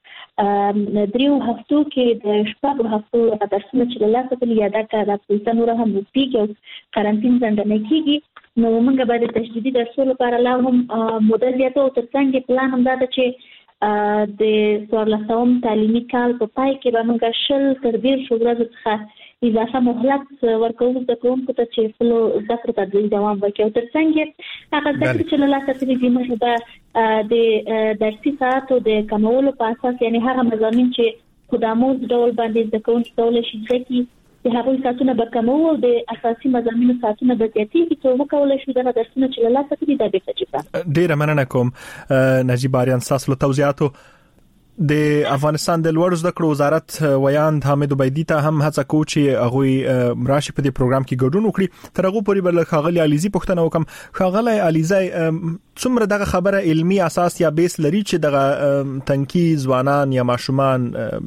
3 هفتو کې د 6 هفتو درسونه چې له لاسه تللي یا دا کار په نوره هم وکړي او قرنطین ځنډنه کېږي. نو موږ به د تشدیدي درسو لپاره لا هم موده زیاتو او ترڅنګ پلان هم دا ده چې د 14 تعلیمي کال په پای کې به موږ 10 تر 20 ورځو څخه اضافه مهلت ورکوو زده کوونکو ته چې خپلو زده کړو ته دوی دوام ورکړي. او ترڅنګ هغه زده کړې چې له لاسه تللي دي موږ به د درسي ساعتو د کمولو په اساس یعنې هغه مضامین چې په داموز ډول باندې زده کوونکي کولی شي زده کړي د هغوی ساعتونه به کموو او د اساسي مضامینو ساعتونه به زیاتېږي څو وکولی شو دغه درسونه چې له لاسه تللي دا بېرته جبران. ډېره مننه کوم نجیب آریان ستاسو له توضیحاتو. د افغانستان د لوړو زده کړو وزارت ویاند حامد عبیدي ته هم هڅه کوو چې هغوی راشي په دې پروګرام کې ګډون وکړي. تر هغو پورې به له ښاغلي علیزي پوښتنه وکړم. ښاغلی علیزی څومره دغه خبره علمي اساس یا بیس لري چې دغه تنکي ځوانان یا ماشومان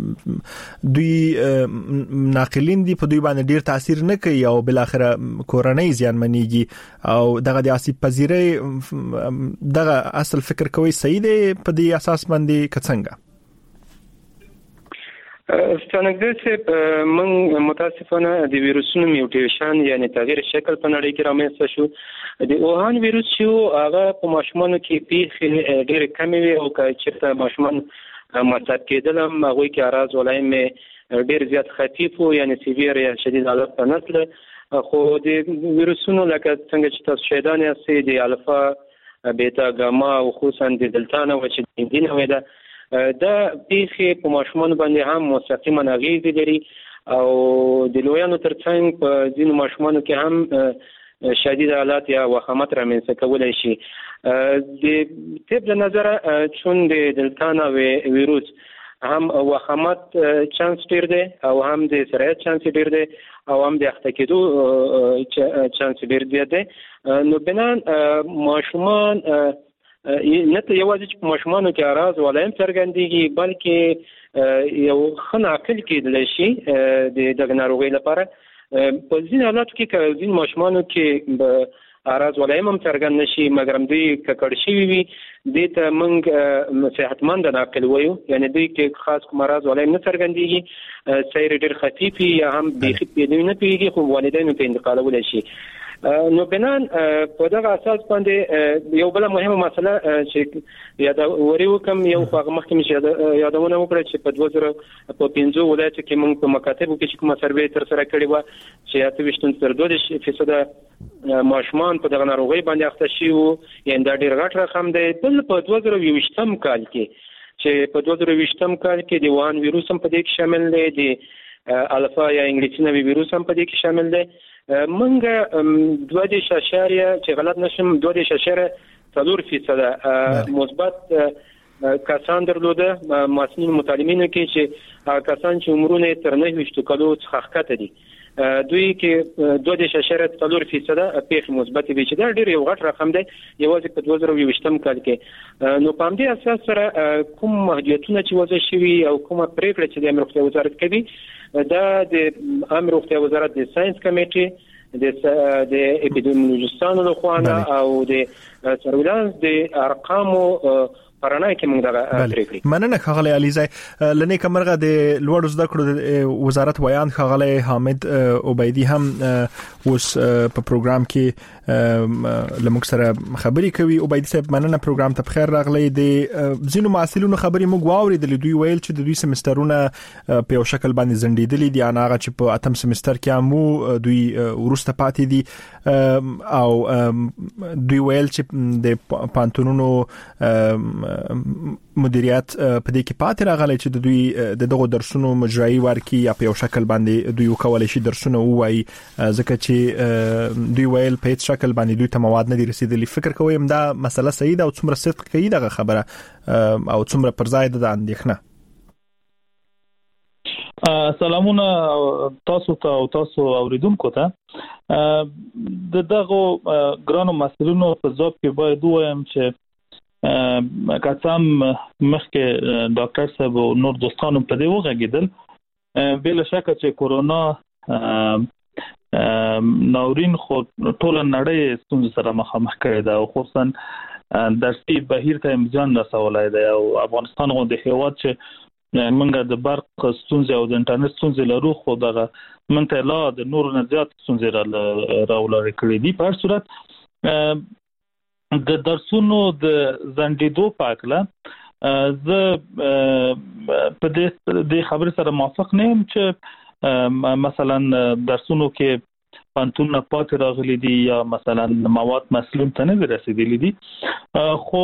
دوی ناقلین دي په دوی باندې ډیر تاثیر نه کوي او بل اخره کورنۍ زیانمنېږي او دغه د آسیب پذیرۍ دغه اصل فکر کوي صحیح دی په دې اساس باندې کڅنګه؟ ستانګدې من متاسفانه د ویروسونو میوټیشن یعنی تغییر شکل په نړۍ کې رامنځته شو. د اوهان ویروس چې هغه په ماشومانو کې پیښې ډېرې کمې وي او چې ماشومان مصاب کېدل هم هغوی کې اعراض ولایم ډېر زیات خفیف وو یعنی سیویر یا شدید حالت په نسل. خو د ویروسونو لکه څنګه چې تاسو شهیدان یاستئ د الفا بیتا ګاما او خصوصا د دلتا نه چې دینه وي دا پیښې په ماشومان باندې هم مستقیما اغیزې لري او د لویانو ترڅنګ په ځینو ماشومانو کې هم شدید حالات یا وخامت رامنځته کولی شي. د طب له نظره چون د دلتا ویروس هم وخامت چانس ډیر دی او هم د سرایت چانس ډیر دی او هم د اخته کېدو چانس ډیر دی. نو بنان ماشومان نه ته یوازې چې په ماشومانو کې اعراض ولایم څرګندېږي بلکې یو ښه ناقل کېدلی شي د دغه ناروغۍ لپاره. په ځینو حالاتو کې که ځینو ماشومانو کې اعراض ولایم هم څرګند نه شي مګر دوی ککړ شوي وي دې ته موږ صحتمند ناقل وایو یعنې دوی کې خاص کوم اعراض ولایم نه څرګندېږي سیر ډېر خفیف یا هم بیخي نه پوهېږي خو والدینو ته انتقالولی شي. نو بنان په دغه اساس باندې یو بل مهمه مسله چې یادوري وکم یو هغه مخکې چې یادونه وکړه چې په 2015 ولایتو کې موږ په مکاتبو کې کومه سروې تر سره کړې و چې 28% ماشومان په دغه ناروغۍ باندې اخته شي وو یعنې دا ډېر غټ رقم دی. بل په 2020 کال کې چې په 2020م کال کې د وان ویروس هم په دې کې شامل دی، د الفا یا انګلیسي نوي ویروس هم په دې کې شامل دی. منګه 2.4 چې غلط نشم 2.4% مثبت کسان درلوده ماسنین متعلمینو کې چې کسان چې عمرونه تر 9 کالو څخه ښکته دي دوی کې 2.4% پیښ مثبت وي چې دا ډېر یو غټ رقم دی یوازې په 2020م کال کې. نو په همدې اساس سره کوم محدودیتونه چې وضع شوي او کومه پریکړه چې د امر روغتیا وزارت کوي دا د امر روغتیا وزارت د ساينس کمیټې د اپیډیمیولوژیستانو لخوا او د سرویلانس د ارقامو پرانای کې موږ دا پریکړه مننه خغلی علیزای لنی کمرغه د لوړ زده کړو وزارت ویان خغلی حامد عبیدی هم اوس په پروګرام کې لمک سره خبري کوي. عبیدی صاحب مننه پروګرام ته بخیر راغلی. د زینو معسلونو خبري موږ واوریدل دوی ویل چې د دوی سمسترونه په یو شکل باندې زندیدلی دي اناغه چې په اتم سمستر کې مو دوی ورسته پاتې دي او دوی ویل چې د پانتونونو مدیریت په دې کې پاتې راغلی چې د دوی دغه درسونو مجرایی ورکی یا په یو شکل باندې دوی وکولای شي درسونه وایي ځکه چې دوی ویل په هیڅ شکل باندې دوی ته مواد نه دي رسیدلي. فکر کوم دا مسله صحیح ده او څومره صدق کوي دغه خبره او څومره پر ځای ده اندېښنه؟ سلامونه تاسو ته او تاسو اوریدونکو ته د دغه ګرانو مسلونو په ځواب کې باید وایم چې کاتم مخکې ډاکټر صاحب او نور دوستانو په دې وغږیدل بل شک چې کورونا ناورین خو ټول نړۍ ستونزې سره مخامخ کړي دا او خصوصا درسي بهیر ته امتحان رسولای دی او افغانستان غو د هیواد چې منګه د برق ستونزې او د انټرنیټ ستونزې لرو خو دغه منته لا د نور نه زیات ستونزې راولري کړې دي. په هر صورت د درسونو د زندیدو پاکله زه په دې خبرې سره موافق نه یم چې مثلا درسونو کې پانتون پاتې راغلي دي یا مثلا مواد مسلم ته نه رسیدلي دي خو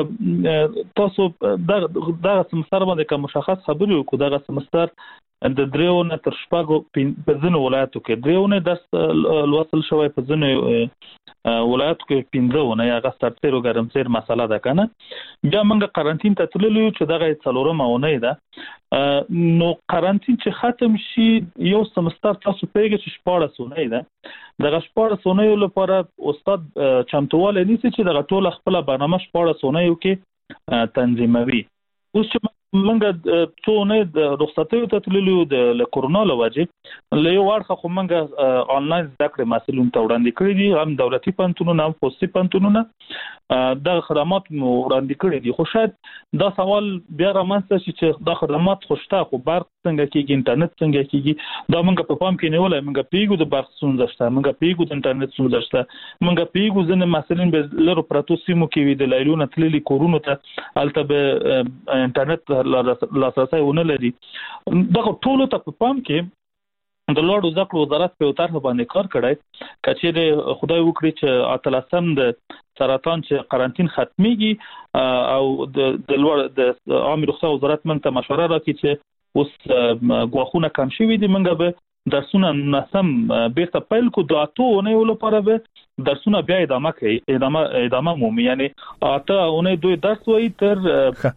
تاسو دا سمستر باندې کوم مشخص خبرې وکړو دا سمستر د دریونه تر شپږو په ځینو ولایتو کې دریونه درس لوستل شوی په ځینو ولایتو کې 15 یا غسترتیرو ګرمسیر مسله ده کنه بیا موږ قرنټین ته تللو چې دغه څلورم اونۍ ده نو قرنټین چې ختم شي یو سمستر تاسو پیګه چې 14 اونۍ ده دغه 14 اونۍ لپاره استاد چمتواله نیسي چې دغه ټول خپل برنامه 14 اونۍ کې تنظیموي. اوس چې منګه څونه د رخصتیو ته تللو د کورونا لوجه له یو اړخه خو منګه آنلاین زده کړې مسلون ته وړاندې کړې دي هم دولتي پانتونونه هم خصوصي پانتونونه د خدمات وړاندې کړې دي خو شاید دا سوال بیا رامنځته شي چې دا خدمات خوشته خو برق څنګه کېږي انټرنیټ څنګه کېږي دا منګه په پام کې نیولای منګه پیګو د برق ستونزه شته منګه پیګو د انټرنیټ ستونزه شته منګه پیګو ځنه مسلون به لرو پروتو سیمو کې وي د لایلونه تللي کورونو ته الته به انټرنیټ لاسرسي ونه لري دغه ټولو ته په پام کې د لوړو زده کړو وزارت په طرح باندې کار کړی کچېره خدای وکړي چې اتلسم د سرطان چې قرنټین ختميږي او د لوړ د عامه روغتیا وزارت مونږ ته مشوره راکړي چې اوس غواخونه کم شوي دي مونږ به درسونه نسم بیرته پیل کو د اتو نه لپاره به درسونه بیا ادامه مومي یعنی اته اونۍ دوی درس وای تر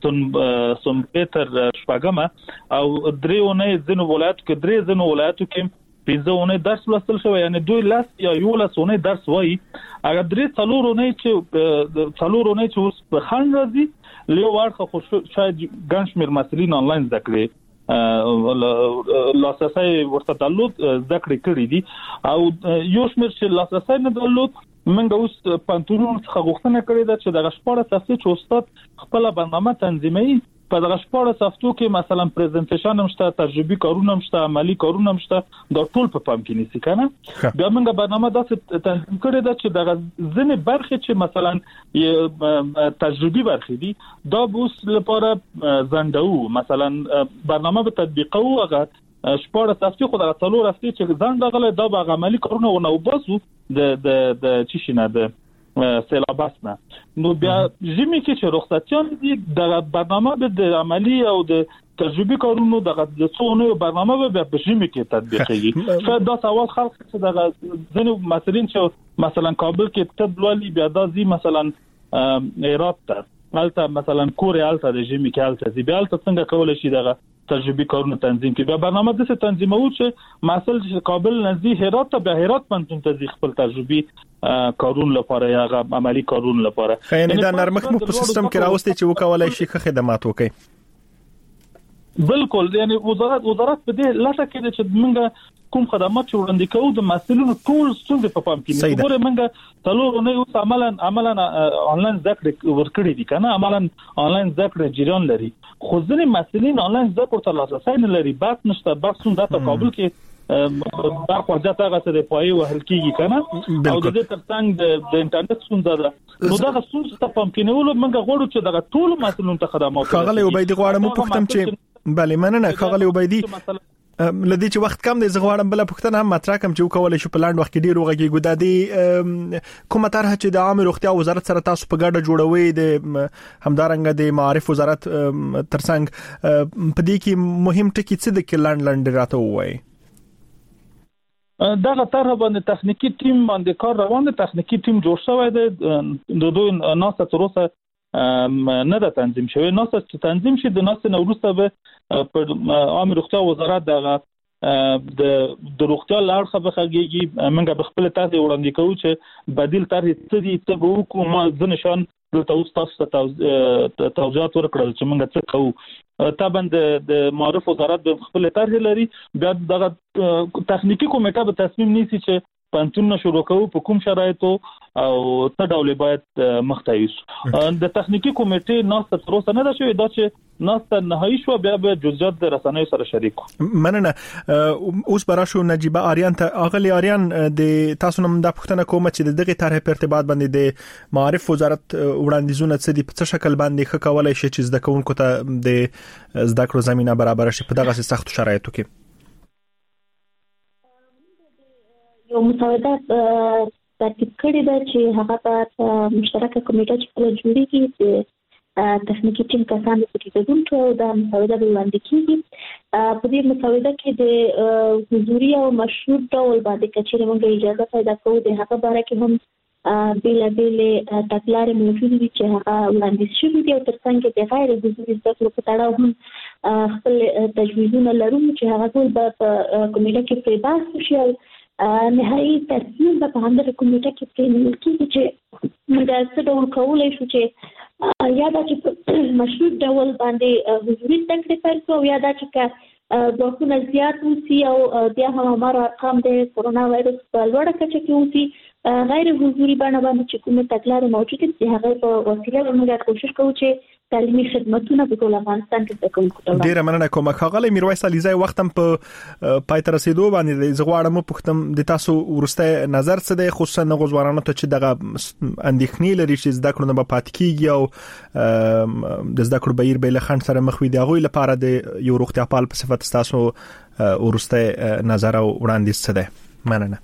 سم پتر شپږم او درېونه ځنو ولایتو کې 15 اونۍ درس لوستل شوی یعنی دوی لاس یا یو لاس اونۍ درس وای اگر درې څلور اونۍ چې اوس په خان راځي له ورخه خو شاید ګنشمیر مسلین آنلاین ذکر لاسرسي ورته تعلق ذکر کړی دي او یو شمیر چې لاسرسي نه تعلق منګه اوس پانتونونو څخه غوښتنه کړې ده چې د غشپاړه صفحې چې استاد خپل برنامه تنظیمي په دغه شپږ صفتو کې مثلا پریزنټیشن هم شته تجربي کارونه هم شته عملی کارونه هم شته دا ټول په پام کې نیسي کنه بیا موږ برنامه داسې تنظیم کړی ده چې دغه ځینې برخې چې مثلا تجربي برخې دي دا بوس لپاره زندو مثلا برنامه به تطبیقو هغه شپږ صفتي خو دغه څلور صفتي چې ځان دغه دا به عملی کارونه ونه وباسو د چی شنه ده سیلابس نه نو بیا ژمي کې چې رخصتیان دي د برنامه د عملی او د تجربي کارونو د څونو برنامه به په ژمي کې تطبیقيږي شاید دا سوال خلک چې د ځینو مسلین چې مثلا کابل کې تدلولي بیا د مثلا هرات ته البته مثلا کوري البته د ژمي کې البته بیا البته څنګه کولای شي دغه تجربي کارونه تنظیم کړي بیا برنامه د څه تنظیمو چې مسل چې کابل نزدې هرات ته به هرات پنځون تنظیم خپل تجربي کارون لپاره یا عملی کارون لپاره یعنی دا نرمښت مو په سیستم کې راوستي چې وکولای شي خدمات وکړي بالکل یعنی وزارت په دې لټه کې چې موږ کوم خدمات وړاندې کوو د مسؤلینو ټول ستونزې په پام کې نیسو ګوره موږ څلور نه اوس عملاً آنلاین ذکر ورکړی دي کنه عملاً آنلاین ذکر جریان لري خو ځینې مسؤلین آنلاین ذکر تر لاسه نه لري بس نشته بس څنګه د کابل کې دا خواجه تاغه سره پای وهل کیږي کنه او د دې ترڅنګ د انټرنیټ څنګه ده نو دا څنګه ته پام کې نیول موږ غواړو چې دا ټول مسؤلین ته خدمات خغلی وبېدی غواړم پوښتم چې بله مننه خغلی وبېدی لدې چې وخت کم دی زه غواړم بل پوښتنه هم مطرح کوم چې وکولای شو په لاند وخت کې ډیر وغږی ګدادي کومه طرح چې د عامه روغتیا وزارت سره تاسو په ګډه جوړوي د همدارنګ د معارف وزارت ترڅنګ په دې کې مهم ټکی څه د کلاند راته وایي دا غتر باندې تخنیکی ټیم باندې کار روان دی تخنیکی ټیم جوړ شوی دی د دوی ناسه تر اوسه نه د تنظیم شوی ناسه چې تنظیم شي د ناسه نوروسته به په عامه روغتیا وزارت دغه د روغتیا لار خبرېږي موږ خپل تاسو وړاندې کوو چې بدیل طرح څه به وکړو ما ځنشان د تاسو توضیحات ورکړل چې موږ څه کوو طبعا د معرف وزارت به خپل طرح لري بیا دغه تخنیکی کمیټه به تصمیم نیسي چې پنځونه شروع کوو په کوم شرایطو او څه ډول باید مختایس د تخنیکی کمیټې ناسته تر اوسه نه ده شوې دا چې ناسته نهایی شو بیا به جزئیات د رسنیو سره شریکو مننه اوس براشو نجيبه آریان ته اغلی آریان د تاسو نوم د پښتنه کوم چې دغه طرح په ارتباط باندې د معارف وزارت وړاندیزونه څه دي په څه شکل باندې خکولای شي چې زده کوونکو ته د زده کړو زمينه برابر شي په دغه سخت شرایطو کې یو مسوده ترتیب کړی ده چې هغه په مشترکه کمیټه چې په جوړیږي د تخنیکی ټیم کسان په کې ګډون او د مسوده وړاندې کیږي په دې مسوده کې د حضوري او مشروط ډول باندې کچېره موږ اجازه پیدا کوو د هغه باره کې هم بیل تکلارې موجود دي چې هغه وړاندې شوي دي او ترڅنګ د غیر حضوري زده کړو په تړاو هم خپل تجویزونه لرو چې هغه ټول په کمیټه کې پرې بحث شي نهایی تصمیم په همدغه کمیټه کې پرېنیول کېږي چې موږ څه ډول کولای شو چې یا دا چې مشروط ډول باندې حضوري زده کړې پیل کړو یا دا چې ځواکونه زیات اوسي او بیا هم هماغه ارقام د کرونا وایرس په لوړه کچه کې اوسي غیر حضوري بڼه باندې چې کومه تګلارې موجودې دي هغه په وسیله موږ کوشش کوو چې تعلیمي خدماتونه په ټول افغانستان کې د کوم کوټه ډیره مننه کوم خغلی میرویس علیزی وختم په پای تر رسیدو باندې زغواړم پختم د تاسو ورسته نظر څه دی خصوصا د غوړانو ته چې دغه اندېښنې لري چې زده کړو نه به پات کیږي او د زده کړو بهیر به لخند سره مخ وي دی غوي لپاره د یو روغتیا پال په صفت تاسو ورسته نظر او وړاندیز څه دی مننه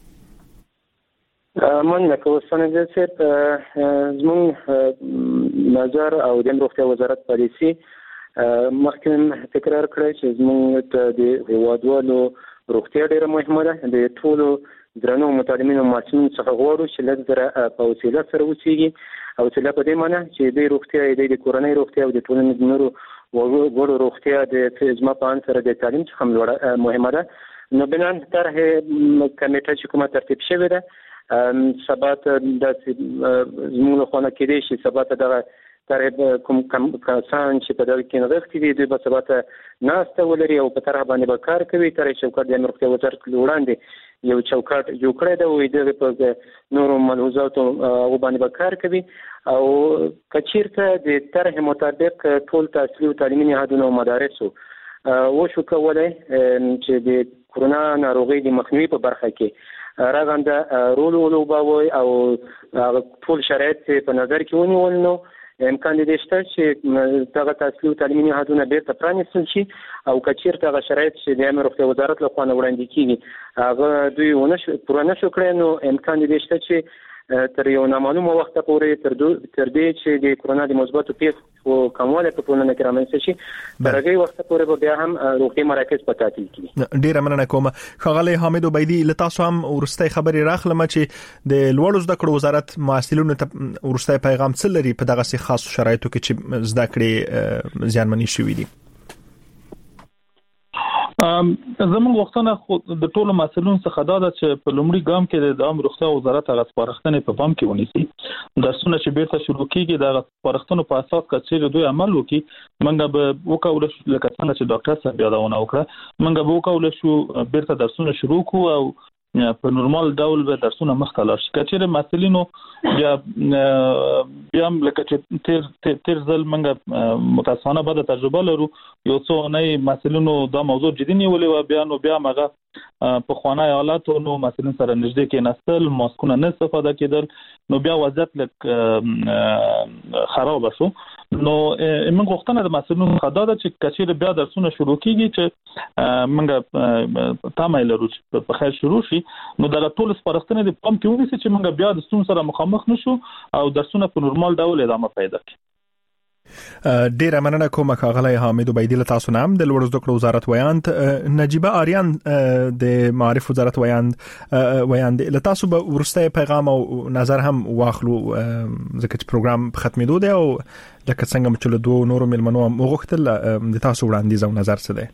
من کوستانه د څه زمون نظر او د روغتیا وزارت پالیسي مخکې تکرار کړی چې زمون د هیوادوالو روغتیا ډیره مهمه ده د ټولو درنو متعلمینو ماشومانو څخه غواړو چې لږ په وسیله سره وسیږي او چې په دې معنی چې د روغتیا د کورنۍ روغتیا او د ټولنې د نورو وګړو روغتیا د اجماع په ان سره د تعلیم څخه لوړه مهمه ده نو بنان طرح کمیټه چې کومه ترتیب شوې ده ثبات د زموږ خونه کې دي چې ثبات دغه طرح کوم کسان چې په دغه کې نغښتي دي دوی به ثبات ناسته ولري او په طرح باندې به کار کوي طرح چوکاټ د روغتیا وزارت وړاندې یو چوکاټ جوړ کړی دی او دغه په نورو ملحوظاتو او باندې به کار کوي او کچیرته د طرح مطابق ټول تحصیلي او تعلیمي نهادونه او مدارسو وشو کولای چې د کرونا ناروغي د مخنیوي په برخه کې راغنده رول ولوبوي او ټول شرایط په نظر کې ونیول نو امکان دې شته چې دغه تحصیلي او تعلیمي نهادونه بیرته پرانیستل شي او کچیرته هغه شرایط چې د عامه روغتیا وزارت له خوا وړاندې کیږي هغه دوی پوره نشو کړی نو امکان دې شته چې تر یو نامعلومه وخت پورې تر دې چې د کرونا د مثبتو پیښو کموالی په ټولنه کې رامنځته شي تر هغه وخت پورې بیا هم روغتي مراکز په تعطیل کړي. ډیره مننه کوم ښاغلی حامد عبیدی. لتاسو هم ورستۍ خبرې راخلم چې د لوړو زده کړو وزارت محصلینو ته ورستۍ پیغام څه لري په دغه خاص شرایطو کې چې زده کړې زیانمنې شوې دي. زموږ وختونه د ټولو مسلون څخه دا ده چې په لومړي ګام کې د عامه روغتیا وزارت هغه سپارښتنې په پام کې ونیسي. درسونه چې بیرته شروع کیږي د سپارښتنو په اساس کچې دوی عمل وکړي. موږ به وکول شو لکه څنګه چې ډاکټر صاحب یادونه وکړه موږ به وکول شو بیرته درسونه شروع کو او په نورمال ډول به درسونه مخته لاړ شي. کچېره مسلینو بیا لکه چې تیر ځل موږ متاسفانه بعد تجربه لرو یو څو نه مسلینو دا موضوع جدي نیولې و بیا مغه په خوانای حالاتو نو مسلین سره نږدې کې نستل ماسکونه نه استفاده کېدل نو بیا وضعیت لک خراب شو. نو موږ وختونه د مسلینو خدای د چې کچېره بیا درسونه شروع کیږي چې موږ تمایل لرو چې په خیر شروع شي نو دا ټول سپارښتنې د پام کې ونیسي چې موږ بیا د ستونزو سره مخامخ نشو او درسونه په نورمال ډول ادامه پیدا کړي. ډیره مننه کوم ښاغلی حامد عبیدی. له تاسو نام د لوړو زده کړو وزارت ویاند نجیبه آریان د معارف وزارت ویاند له تاسو به ورسته پیغام او نظر هم واخلو ځکه چې پروګرام ختمېدو دی او لکه څنګه چې له دوه نورو ملمنو مغوښتل د تاسو وړاندیز او نظر څه دی؟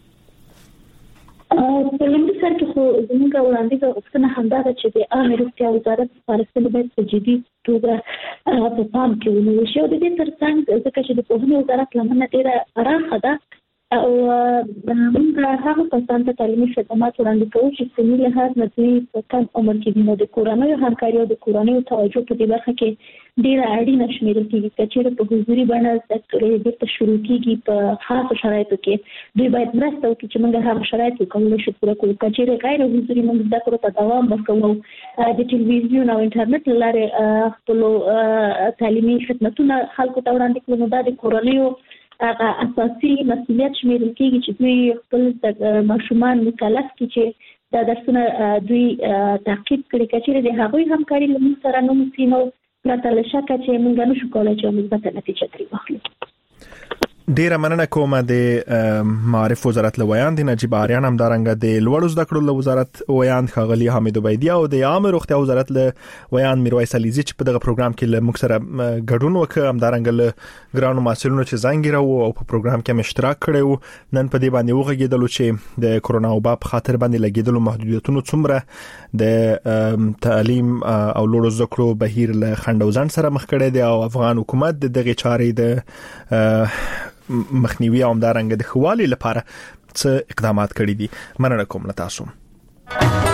په لومړي سر کې خو زموږ وړاندیز او غوښتنه همدا ده چې د عامه روغتیا وزارت سپارښتنې باید په جدي توګه په پام کې ونیول شي. او د دې ترڅنګ ځکه چې د پوهنې وزارت لمنه ډېره پراخه ده او موږ هغه کسان ته تعلیمي خدمات وړاندې کوو چې سني لحاظ نه دوی په کم عمر کې دي. نو د کورنیو همکاري او د کورنیو توجه په دې برخه کې ډېره اړینه شمیرل کېږي. که چېرې په حضوري بڼه زده کړې بیرته شروع کېږي په خاصو شرایطو کې دوی باید مرسته وکړي چې موږ هغه شرایط وکولی شو پوره کړو. که چېرې غیر حضوري موږ زده کړو ته دوام ورکوو د ټلویزیون او انټرنیټ له لارې خپلو تعلیمي خدمتونه خلکو ته وړاندې کړو نو دا د کورنیو هغه اساسي مسؤلیت شمیرل کېږي چې دوی خپل ماشومان مکلف کړي چې دا درسونه دوی تعقیب کړي. که چېرې د هغوی همکاري له موږ سره نه وسي نو پرته له شکه چې موږ نشو کولی چې مثبته نتیجه ترې واخلو. ډیره مننه کوم د معارف وزارت له ویاند نجیب آریان هم دارنګ د لوړو زده کړو له وزارت ویاند ښاغلی حامد عبیدی او د عامه روغتیا وزارت له ویاند میرویس علیزی چې په دغه پروګرام کې له موږ سره ګډون وکړ. هم دارنګ له ګرانو مسؤلینو چې زنګ راو او په پروګرام کې اشتراک کړو نن په دې باندې وغږیدل چې د کرونا وبا په خاطر باندې لګیدلو محدودیتونو څومره د تعلیم او لوړو زده کړو بهیر له خندوزن سره مخ کړی دی او افغان حکومت دغه چارې د مخنیوي او همدارنګه د خوالي لپاره څه اقدامات کړی دي. مننه کوم له تاسو.